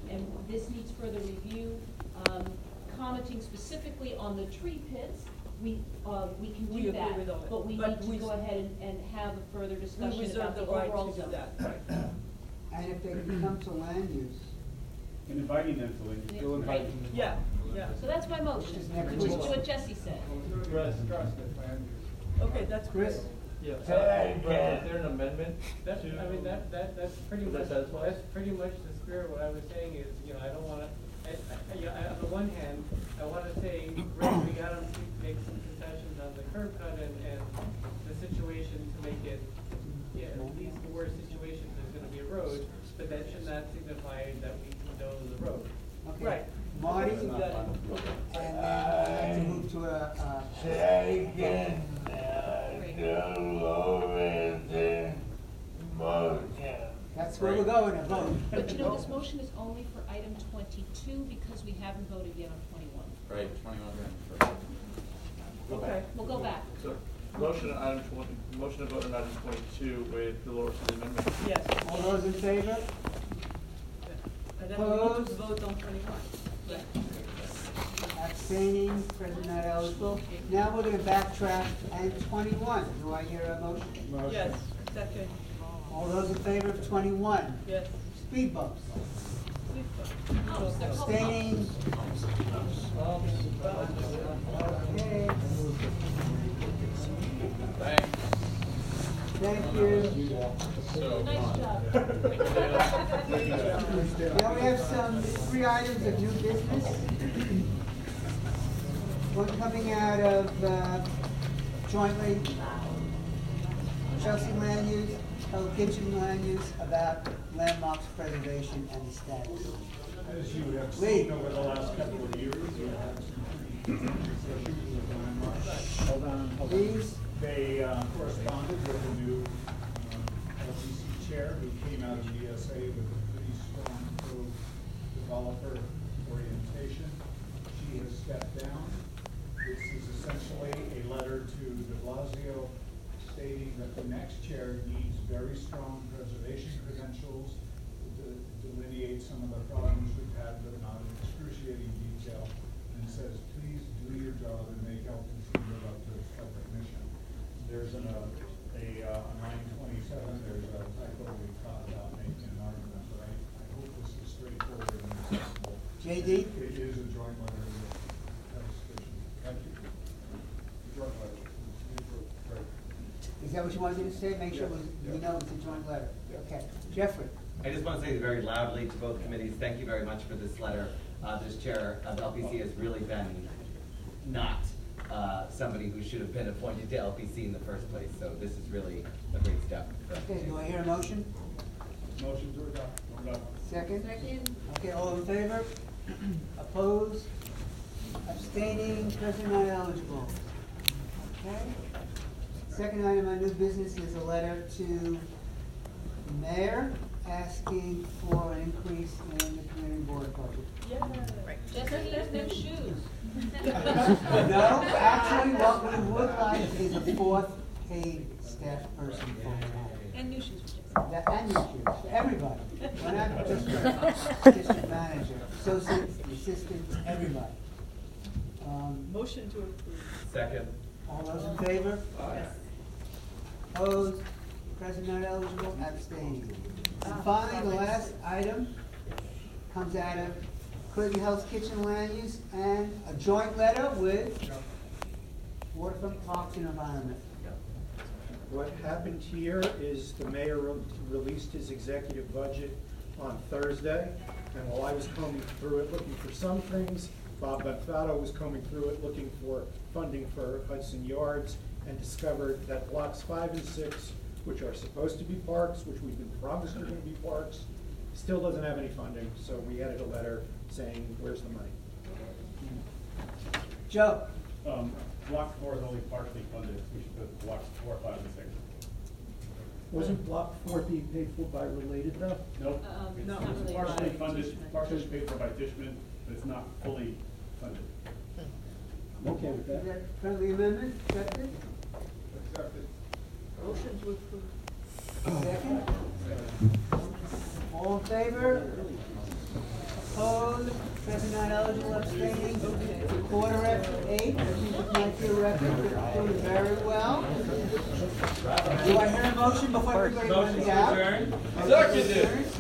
and this needs further review. Commenting specifically on the tree pits, we can We do agree that, with all that. but we But need we to go ahead and have a further discussion reserve about the the right overall to do zone. that. And if they come to land use, And inviting them to leave. you'll invite them to. Yeah, yeah. So that's my motion, Which is next which is week. what Jesse said. Okay, that's Chris? great. Yeah, Say that but again. is there an amendment? That's, I mean, that's pretty Does that much, satisfy? that's pretty much the spirit of what I was saying is, you know, I don't wanna, on the one hand, I wanna say, great, we got them to make some concessions on the curb cut and the situation to make it, yeah, at least the worst situation, there's gonna be a road, but that should not signify that we condone the road. Okay. Right. Marty? You got it. And then I'd like to move to a, Say again, the Lorenzen motion. that's where we're going, a vote. But you know, this motion is only for item 22 because we haven't voted yet on 21. Right, 21 grand. Okay. We'll go back. So, motion on item motion to vote on item 22 with the lower city amendment. Yes. All those in favor? And then we need to Opposed? vote on 21. Yeah. Abstaining, present not eligible. Now we're gonna backtrack and 21. Do I hear a motion? Yes, second. All those in favor of 21? Yes. Speed bumps. Oh, they're called Abstaining. Okay. Thanks. Thank you. Nice job. Now we have some 3 items of new business. One coming out of jointly Chelsea land use, Hell's Kitchen land use about landmarks preservation and the status. As you have Lee. seen over the last couple of years, you have some issues with landmarks. Hold on. Please. They corresponded with the new LCC chair who came out of the ESA with a pretty strong pro-developer orientation. She has stepped down. This is essentially a letter to de Blasio stating that the next chair needs very strong preservation credentials to delineate some of the problems we've had, but not in excruciating detail, and says, please do your job and make LTC live up to its corporate mission. There's on 927, there's a typo we thought about making an argument, but I hope this is straightforward and accessible. JD? It is a joint letter with Constitution. Thank you. Joint letter. Great. Is that what you wanted me to say? Make sure we know it's a joint letter. Okay. Jeffrey? I just want to say very loudly to both committees, thank you very much for this letter. This chair of LPC has really been not somebody who should have been appointed to LPC in the first place, so this is really a great step. Okay, do I hear a motion? Motion to adopt. Second? Second. Okay, all in favor? Opposed? Abstaining, present not eligible. Okay. Second item on new business is a letter to the mayor asking for an increase in the community board budget. Yeah. Jesse needs new shoes. No, actually, what we would like is a 4th paid staff person full-time. And new shoes. And new shoes, everybody. We're not just the district manager, associates, assistants, everybody. Motion to approve. Second. All those in favor? Opposed? Present not eligible, abstaining. And finally, the last item comes out of Clinton Hell's Kitchen land use and a joint letter with Waterfront Parks and Environment. What happened here is the mayor released his executive budget on Thursday, and while I was combing through it looking for some things, Bob Bonfatto was combing through it looking for funding for Hudson Yards, and discovered that blocks 5 and 6, which are supposed to be parks, which we've been promised are going to be parks, still doesn't have any funding, so we added a letter saying, where's the money? Joe? Block 4 is only partially funded. We should put blocks 4, 5, and 6. Wasn't block 4 being paid for by related though? Nope. No, It's really partially by funded, Dishman. partially paid for by Dishman, but it's not fully funded. I'm okay with Is that. that friendly amendment, accepted? Accepted. Motion to approve. Second? All in favor? opposed, present not eligible, abstaining, quarter after 8, I think it's not your record, but doing very well. Do I hear a motion before everybody runs out? Seconded.